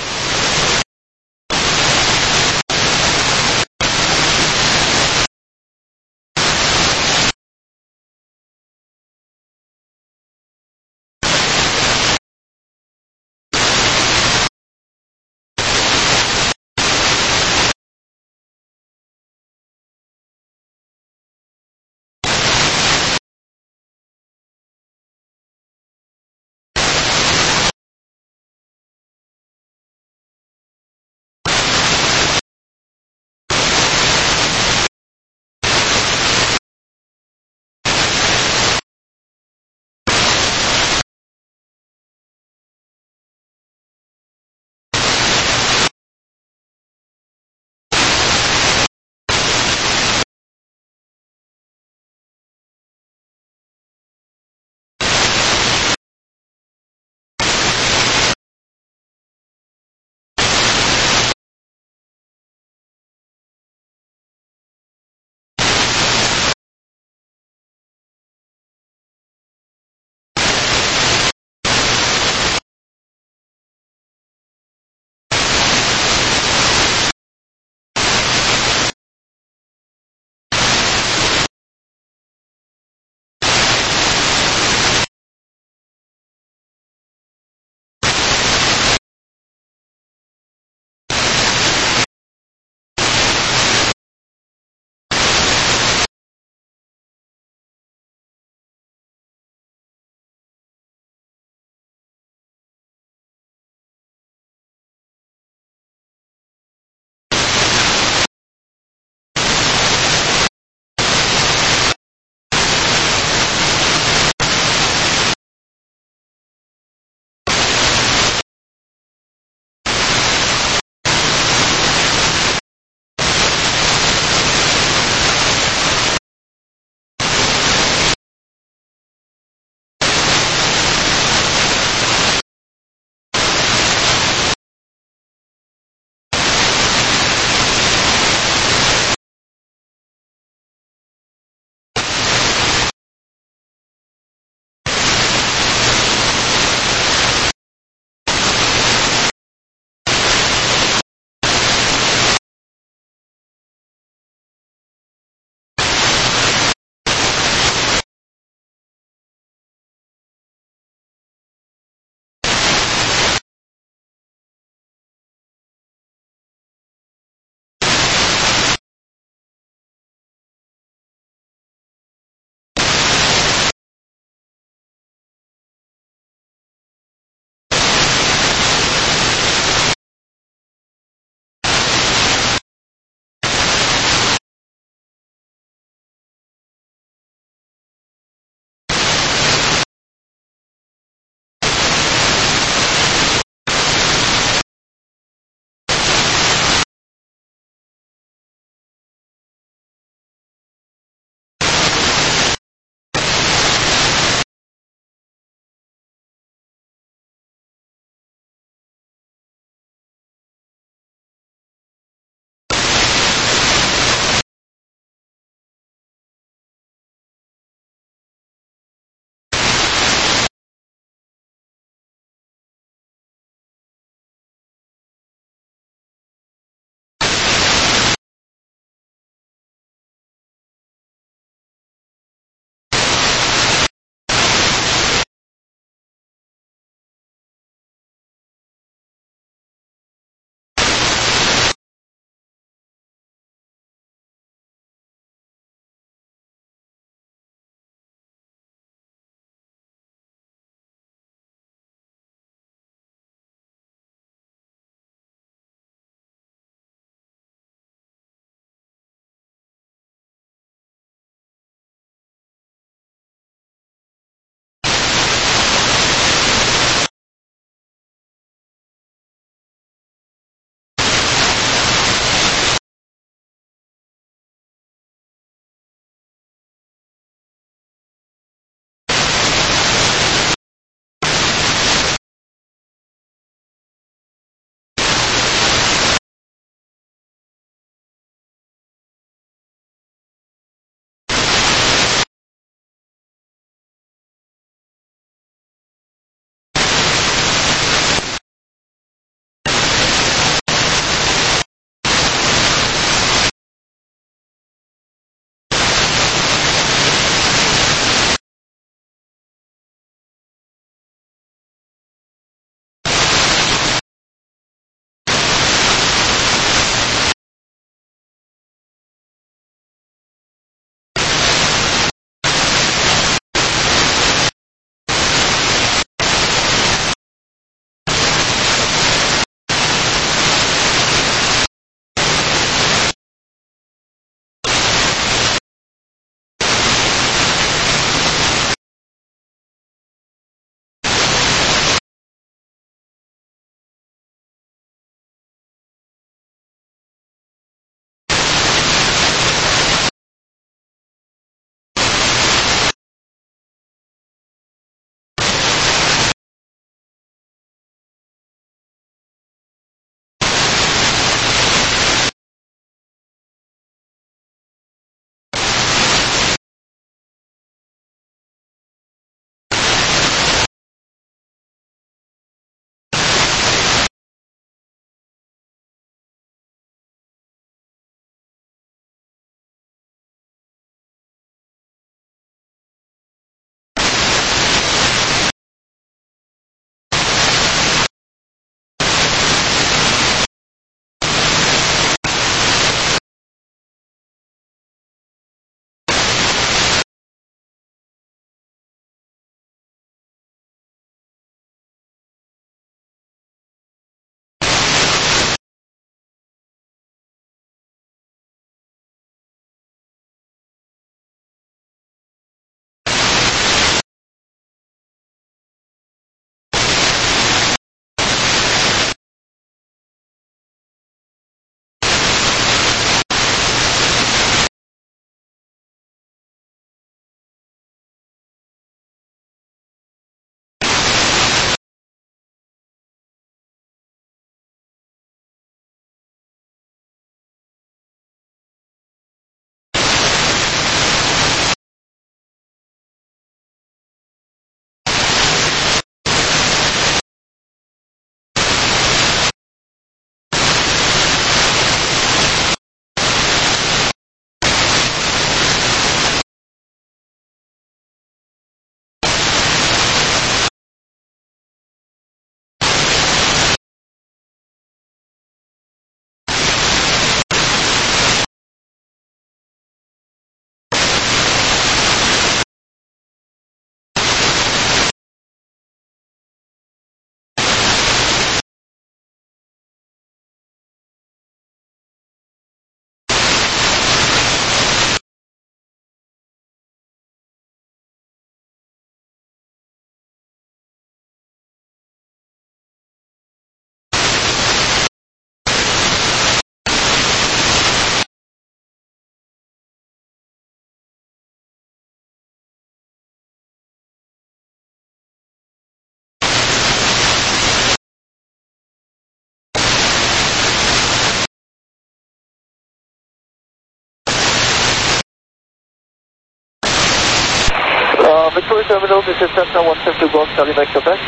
Uh, Victoria Terminal, this is Cessna one fifty Golf Charlie Mike Quebec.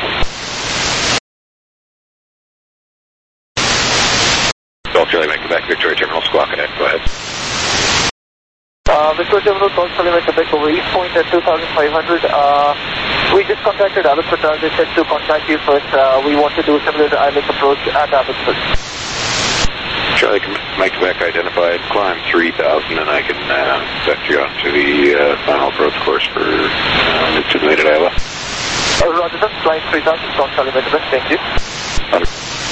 Golf Charlie Mike Quebec, Victoria Terminal, Squawk Connect, go ahead. Uh, Victoria Terminal, Golf Charlie Mike Quebec over East Point at two thousand five hundred. Uh, we just contacted Abbotsford. They said to contact you first. Uh, we want to do similar to island approach at Abbotsford. Charlie Mike Quebec identified, climb three thousand, and I can uh, set you onto the uh, final approach course for uh, mid-simulated Iowa. Uh, Roger that, flying three thousand, Golf Charlie Mike Quebec, thank you. Under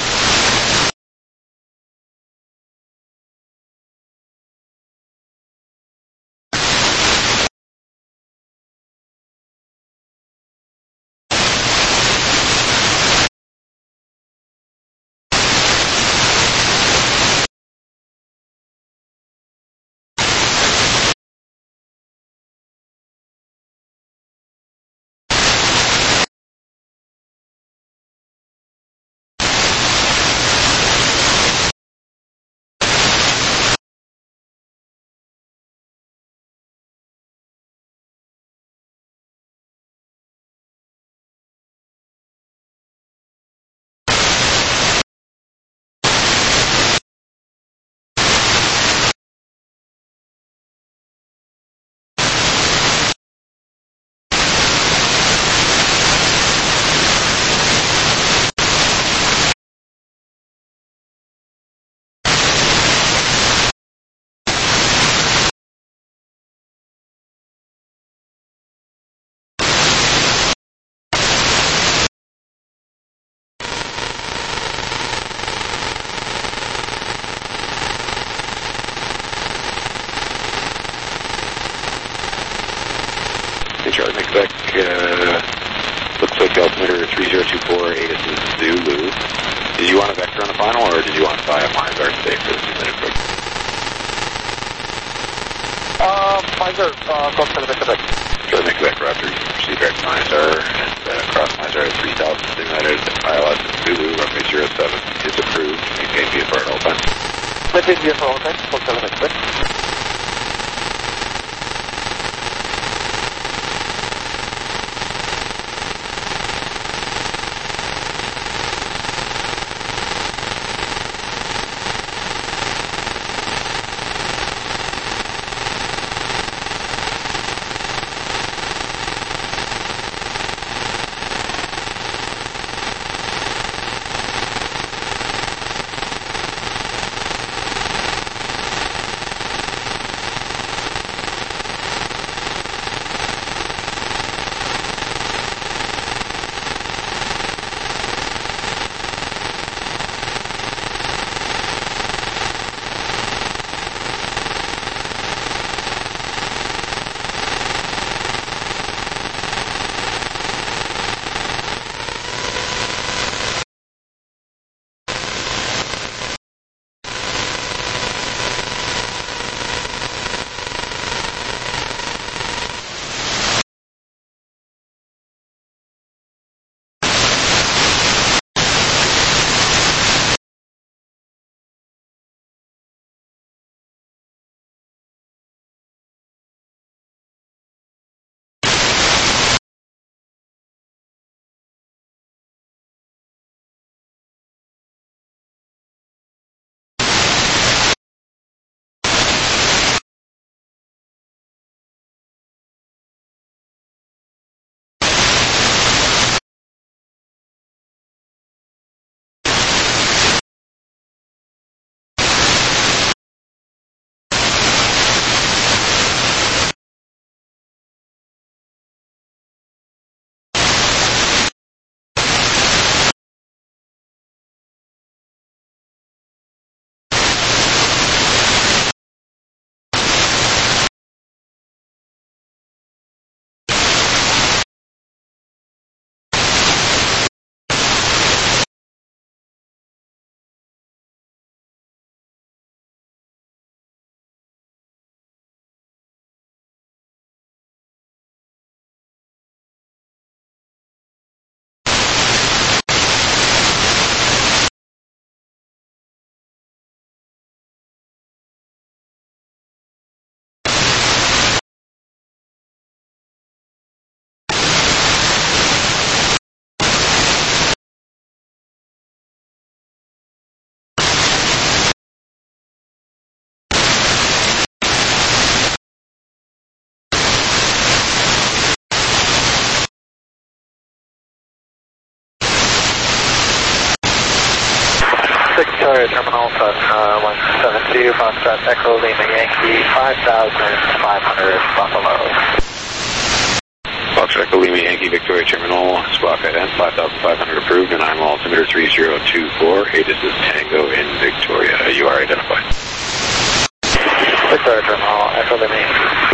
Charlie Mike Quebec, uh, looks like altimeter three zero two four, Atis is Zulu. Did you want a vector on the final, or did you want to buy a Mizar today for the simulated approach? Uh, Mizar, uh, Golf Charlie Mike Quebec. Charlie Mike Quebec, Roger, you can proceed back to Mizar, and uh, cross Mizar at three thousand, simulated I L S is Zulu, runway zero seven is approved, maintain V F R at all times. Maintain V F R all times, Golf Charlie Mike Quebec. Victoria Terminal, uh, one seven two, Foxtrot Echo Lima Yankee, five thousand five hundred Buffalo. Foxtrot Echo Lima Yankee, Victoria Terminal, Squawk ident, five thousand five hundred approved, and I'm altimeter three zero two four, A D I S is Tango in Victoria. You are identified. Victoria Terminal, Echo Lima Yankee.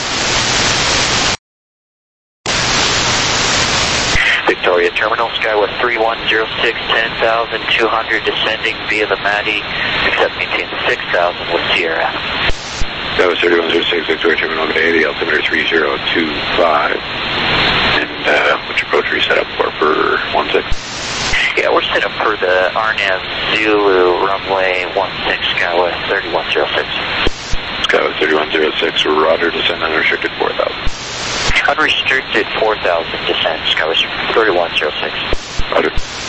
Victoria Terminal, Skywest three one zero six, ten thousand two hundred descending via the Matty, except maintain six thousand with Sierra. Skywest thirty-one zero six, Victoria Terminal, good day, the altimeter three zero two five. And uh, which approach are you set up for for one six? Yeah, we're set up for the R N A V Zulu runway one six, Skywest thirty-one zero six. Skywest thirty-one zero six, Roger, descend unrestricted four thousand. Unrestricted four thousand descent, Skywest thirty-one zero six. Roger.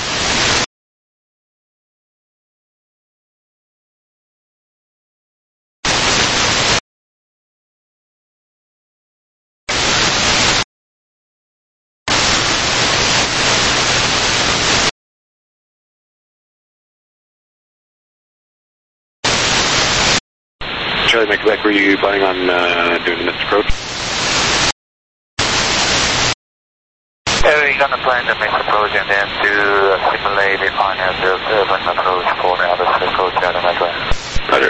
Charlie, make Quebec, were you planning on uh, doing the missed approach? Yeah, we're going to plan the missed approach and then do simulate the final zero seven approach for the other circle channel as well. Roger.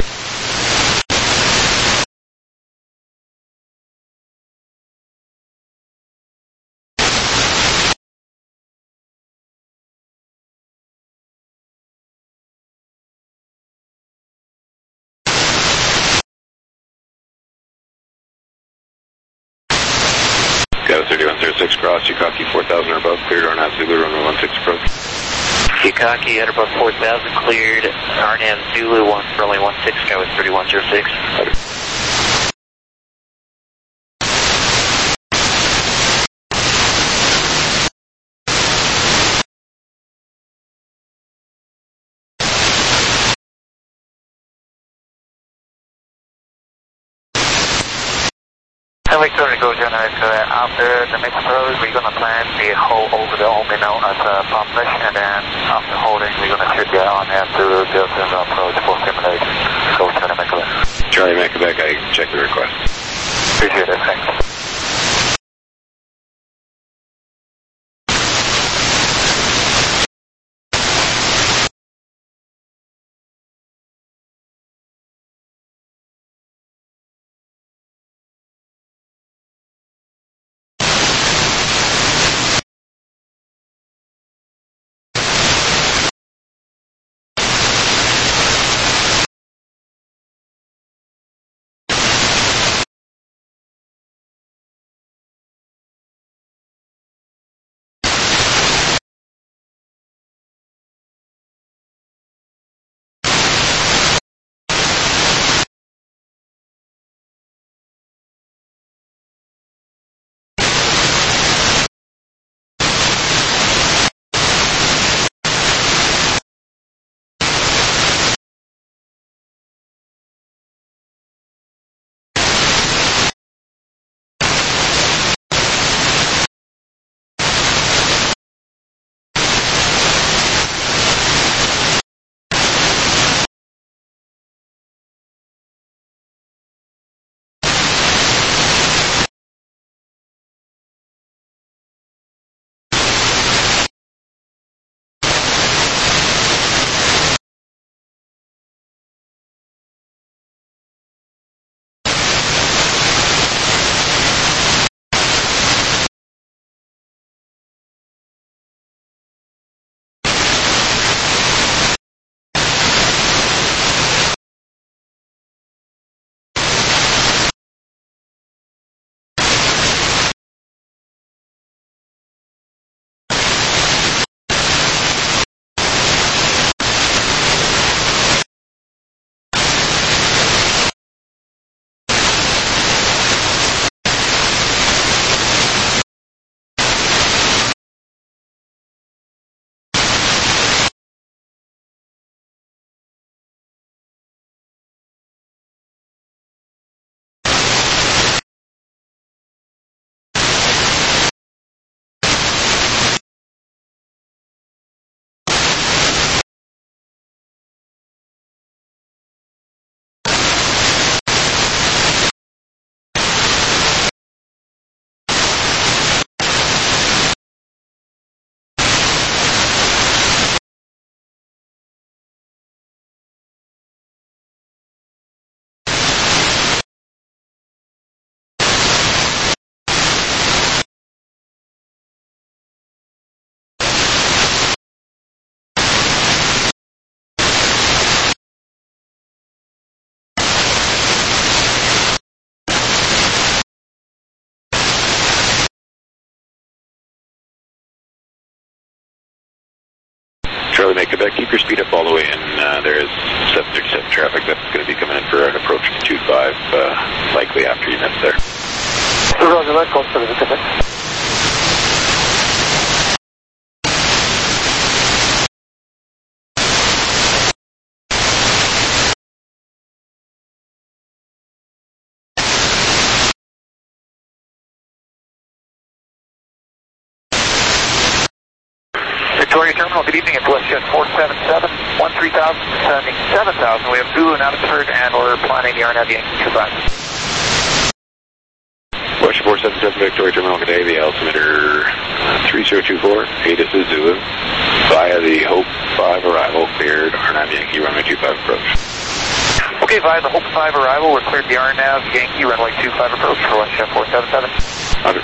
Skywest thirty-one zero six, cross, Yukaki four thousand or above, cleared R N A V Zulu, runway one six approach. Yukaki at above four thousand, cleared R N A V Zulu, one, runway one six, Skywest thirty-one zero six. Roger. And Victoria Go General, uh, after the mixed approach, we're going to plan the hold over the only known as a publish, and then after holding, we're going to shoot the R N A V to the zero approach for simulation. Go General Quebec. Charlie, Quebec, I checked the request. Appreciate it, thanks. Charlie, make Quebec, keep your speed up all the way in. Uh, there is seven thirty-seven traffic that's going to be coming in for an approach to two five, uh, likely after you miss there. Roger that, call seven Quebec. Victoria Terminal, good evening. It's WestJet four seven seven, one three thousand, descending seven thousand. We have Zulu and Abbotsford, and we're planning the R N A V Yankee two five. WestJet four seven seven, Victoria Terminal, good day. The altimeter uh, three zero two four, ATIS is Zulu. Via the Hope five arrival, cleared R N A V Yankee runway two five approach. Okay, via the Hope five arrival, we're cleared the R N A V Yankee runway two five approach for WestJet four seven seven. Roger.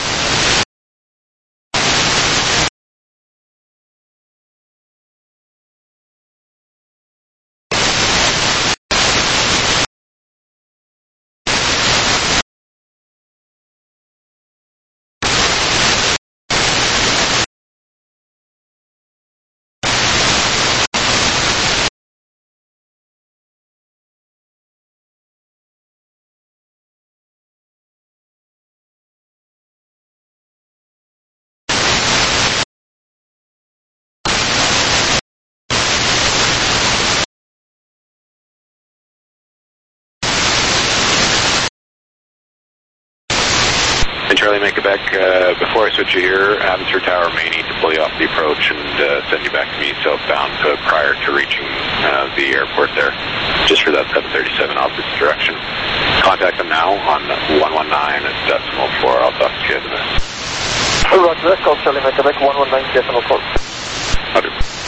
And Charlie, make it back, uh, before I switch you here, Abbotsford Tower may need to pull you off the approach and uh, send you back to me southbound uh, prior to reaching uh, the airport there, just for that seven thirty-seven opposite direction. Contact them now on one one nine decimal four. I'll talk to you in a minute. Roger that, call Charlie, make Quebec one one nine decimal four. Roger.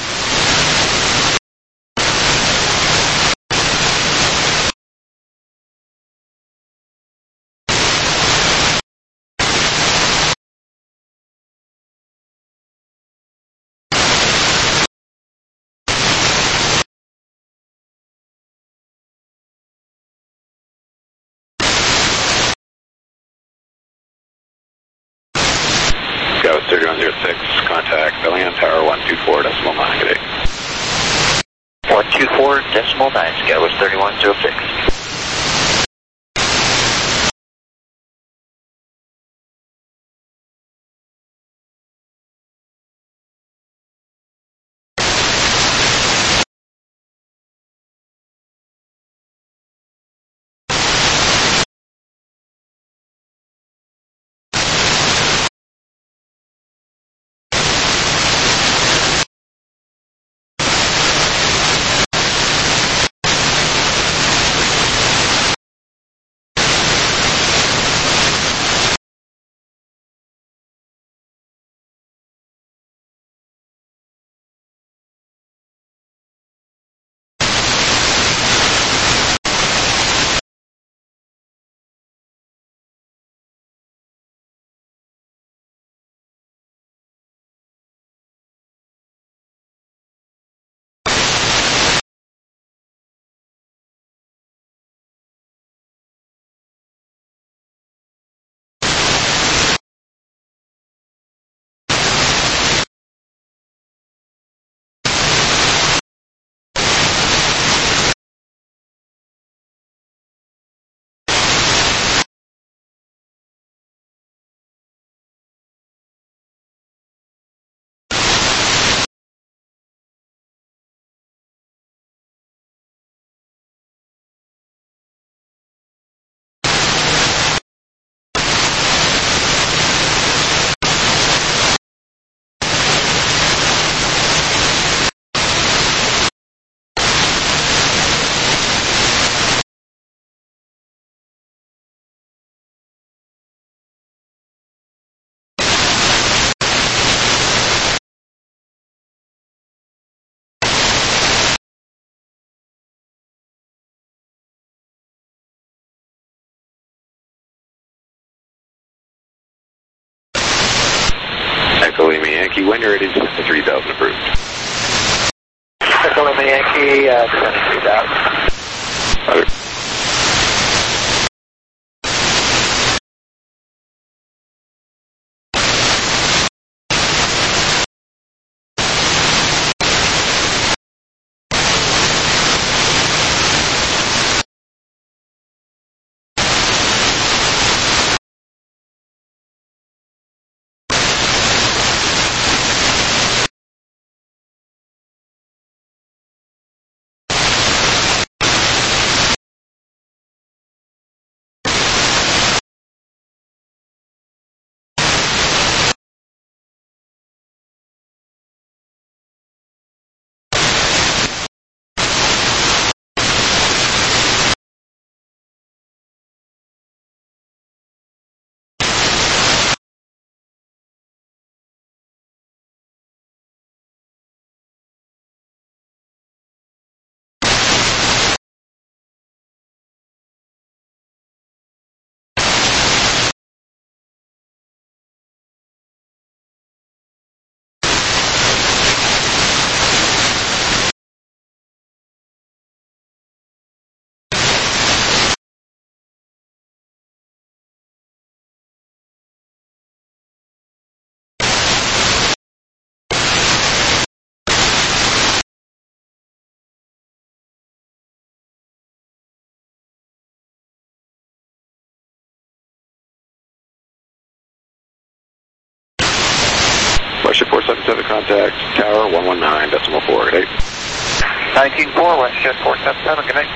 Scout thirty-one oh six, contact Bellingham Tower one two four decimal nine, good day. one two four decimal nine, Scout was thirty-one oh six. Echo Lima Yankee, when you're ready, the three thousand approved. Echo Lima Yankee, uh, descending three thousand. Roger. contact tower one one nine decimal four. Good day. nineteen four, WestJet four seven seven, good night.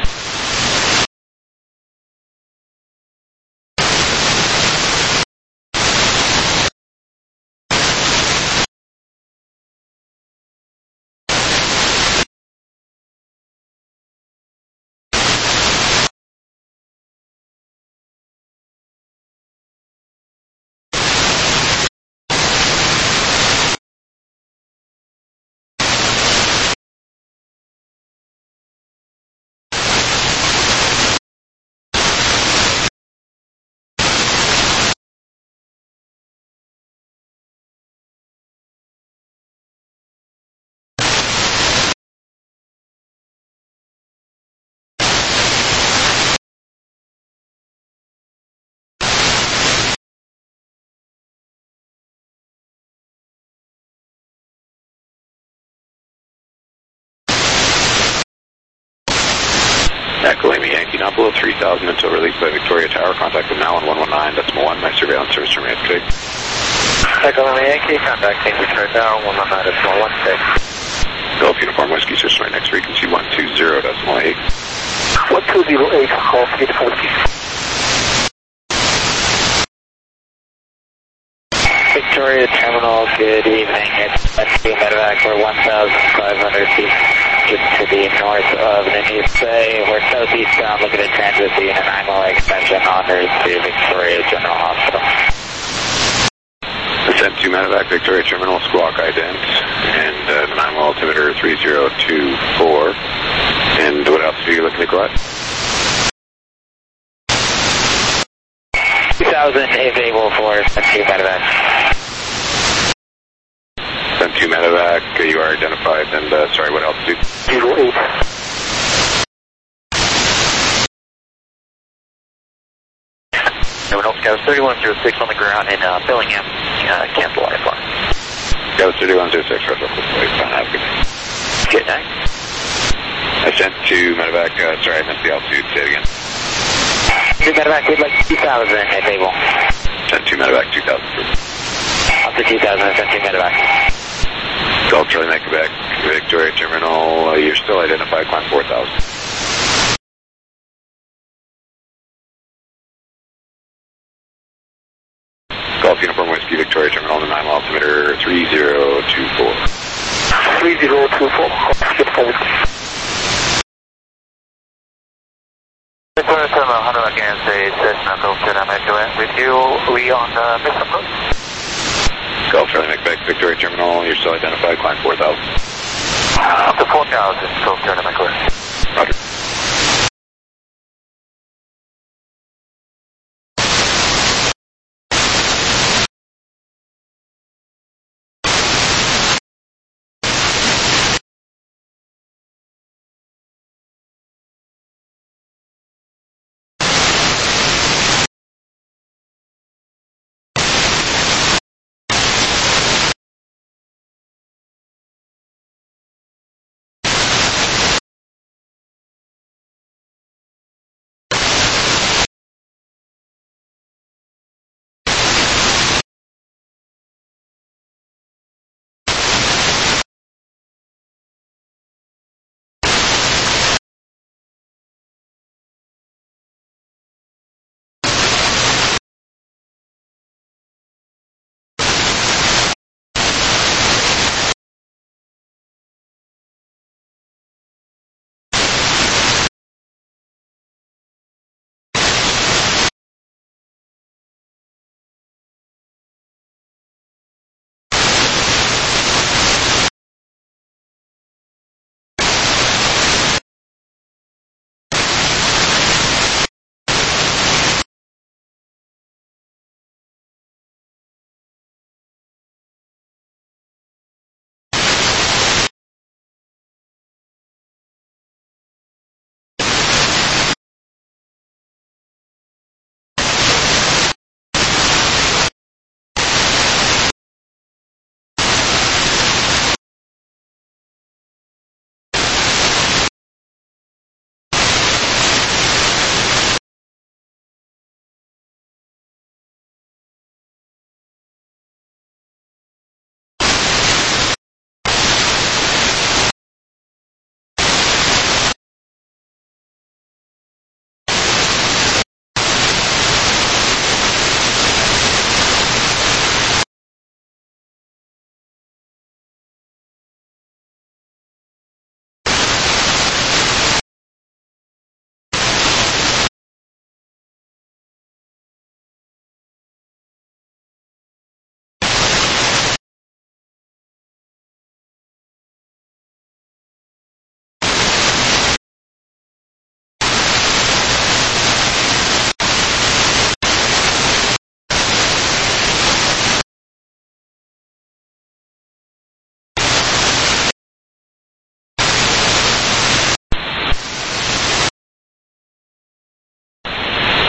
Echo Lima Yankee, not below three thousand until released by Victoria Tower. Contact them now on one one nine decimal one. My surveillance service terminated today. Echo Lima Yankee, contacting Victoria Tower one one nine decimal one six. Gulf Uniform Whiskey, search my next frequency one two zero decimal eight. one two zero eight, Gulf Uniform Whiskey. Victoria Terminal, good evening. It's Whiskey Medevac. We're one thousand five hundred feet just to the north of Ninius Bay. We're southeast bound, looking at transit the Nanaimo extension en route to Victoria General Hospital. Ascent to Medevac, Victoria Terminal, squawk ident, and uh, Nanaimo altimeter three zero two four. And what else are you looking to go at? two thousand is able for Ascent to Medevac. Ascent to Medevac, uh, you are identified, and uh, sorry, what altitude? zero eight. No, no, Scouts thirty-one oh six on the ground in uh, Billingham, uh, cancel our flight. Scouts thirty-one oh six, right, have a good day. Good night. Ascent to Medevac, uh, sorry, I missed the altitude, say it again. To Medevac, we'd like two thousand if able. Ascent to Medevac, two thousand. Up to two thousand, Ascent to Medevac. Gulf Charlie Mike Quebec, Victoria Terminal, uh, you're still identified, climb four thousand. Gulf Uniform Whiskey, Victoria Terminal, the nine altimeter three zero two four. three zero two four, Gulf Whiskey. Victoria Terminal, Hunter again, say Cessna Gulf Charlie Mike Quebec. With you, we on the uh, missile approach. Gulf Charlie Mike Quebec, Victoria Terminal, you're still identified, climb four thousand. Up to four thousand, Gulf Charlie Mike Quebec. Roger.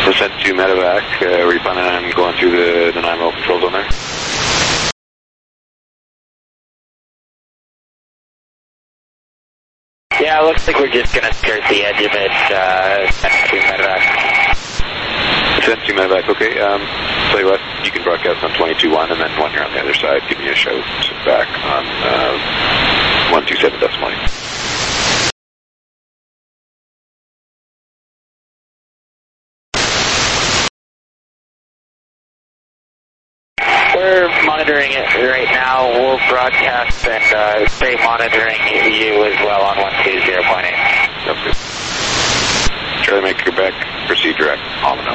Descent to medevac. Uh, were you planning on going through the, the nine mile control zone there? Yeah, it looks like we're just going to skirt the edge of it, uh, to medevac. Descent to medevac, okay. Um, tell you what, you can broadcast on twenty-two one, and then when you're on the other side, give me a shout back on uh, one two seven decimal eight. We're monitoring it right now. We'll broadcast and uh, stay monitoring you as well on one two zero point eight. That's good. Charlie, make Quebec, proceed direct, Omino.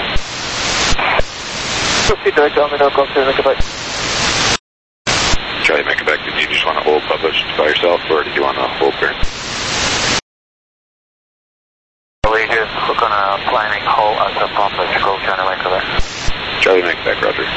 Proceed direct, Omino, come to Quebec. Charlie, make Quebec, did you just want to hold published by yourself, or did you want to hold current? We're just going to planning hold as a published, go Charlie, make Quebec. Charlie, make Quebec, roger.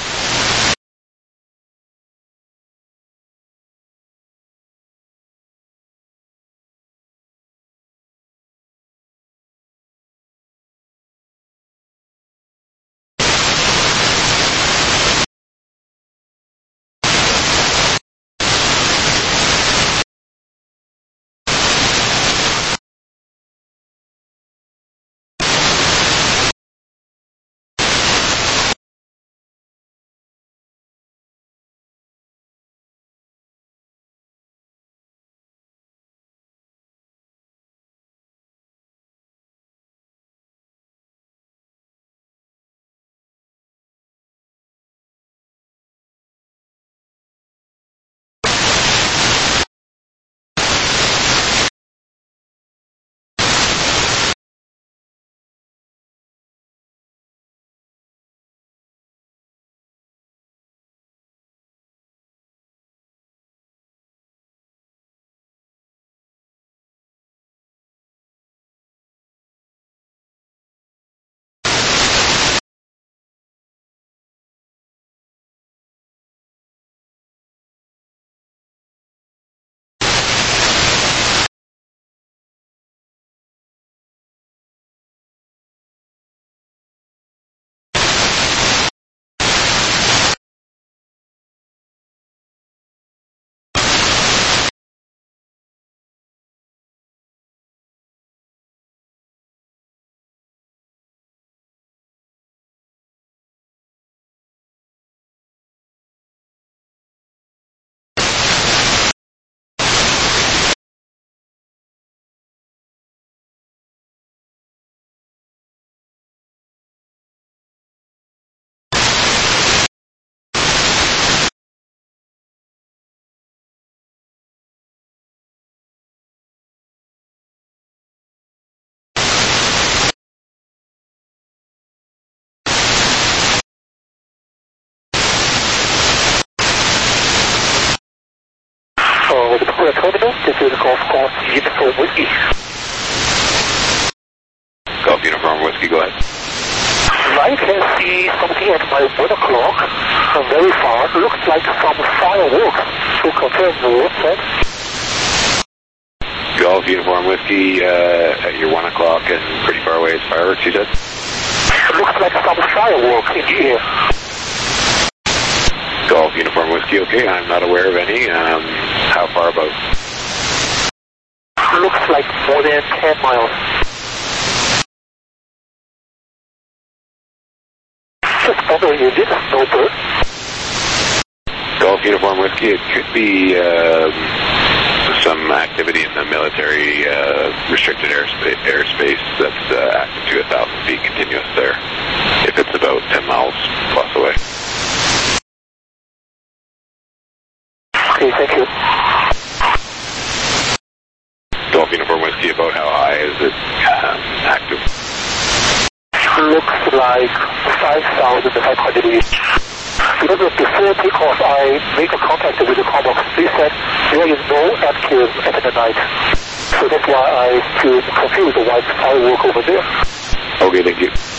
Uh, with the Korea terminal, this is Golf Golf Uniform Whiskey. Golf Uniform Whiskey, go ahead. I can see something at my one o'clock, uh, very far. Looks like some fireworks. To confirm the website. Golf Uniform Whiskey uh, at your one o'clock and pretty far away. It's fireworks, you said? Looks like some fireworks in the air. Golf Uniform Whiskey, okay. I'm not aware of any. Um, how far about? Looks like more than ten miles. Just wondering, is it a snowbird? Golf Uniform Whiskey, it could be um, some activity in the military uh, restricted airspace, airspace that's uh, active to one thousand feet continuous there, if it's about ten miles plus away. Okay, thank you. Golf Uniform Whiskey, about how high is it um, active? Looks like five thousand five hundred each. Because before takeoff, I make a contact with the Comox. They said there is no active at the night. So that's why I feel confused why the firework over there. Okay, thank you.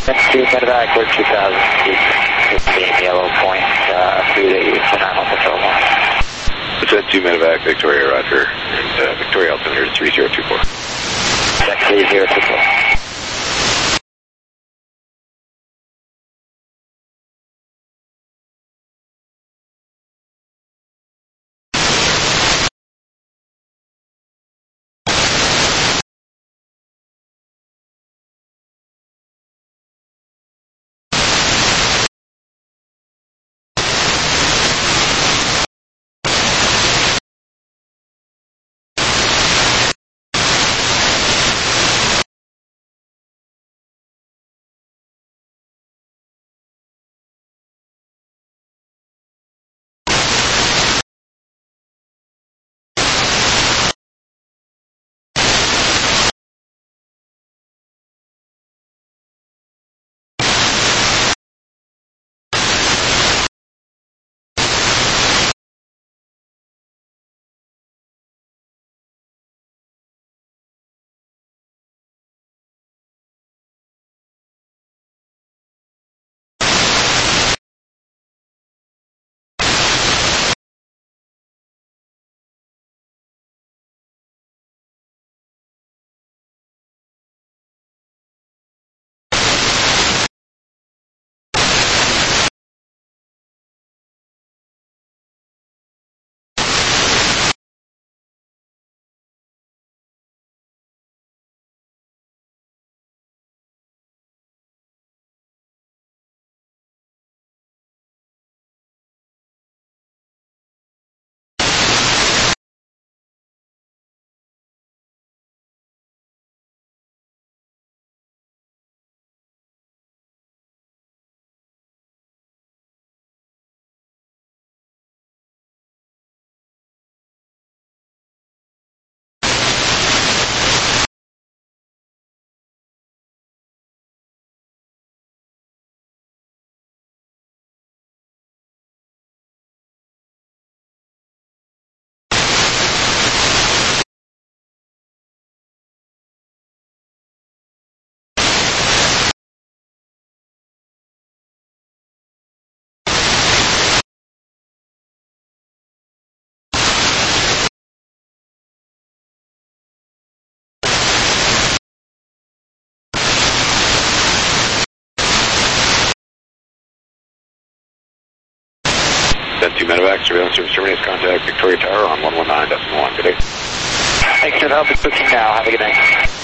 That's two medevac, we're two thousand feet, fifteen Yellow Point, uh, through the Nine Control line. Set two medevac, Victoria, Roger, and uh, Victoria altimeter is three zero two four. Check three zero two four. Set two medevac, surveillance service terminates, contact Victoria Tower on one one nine point one. Good day. Thanks for the help. It's booking now. Have a good night.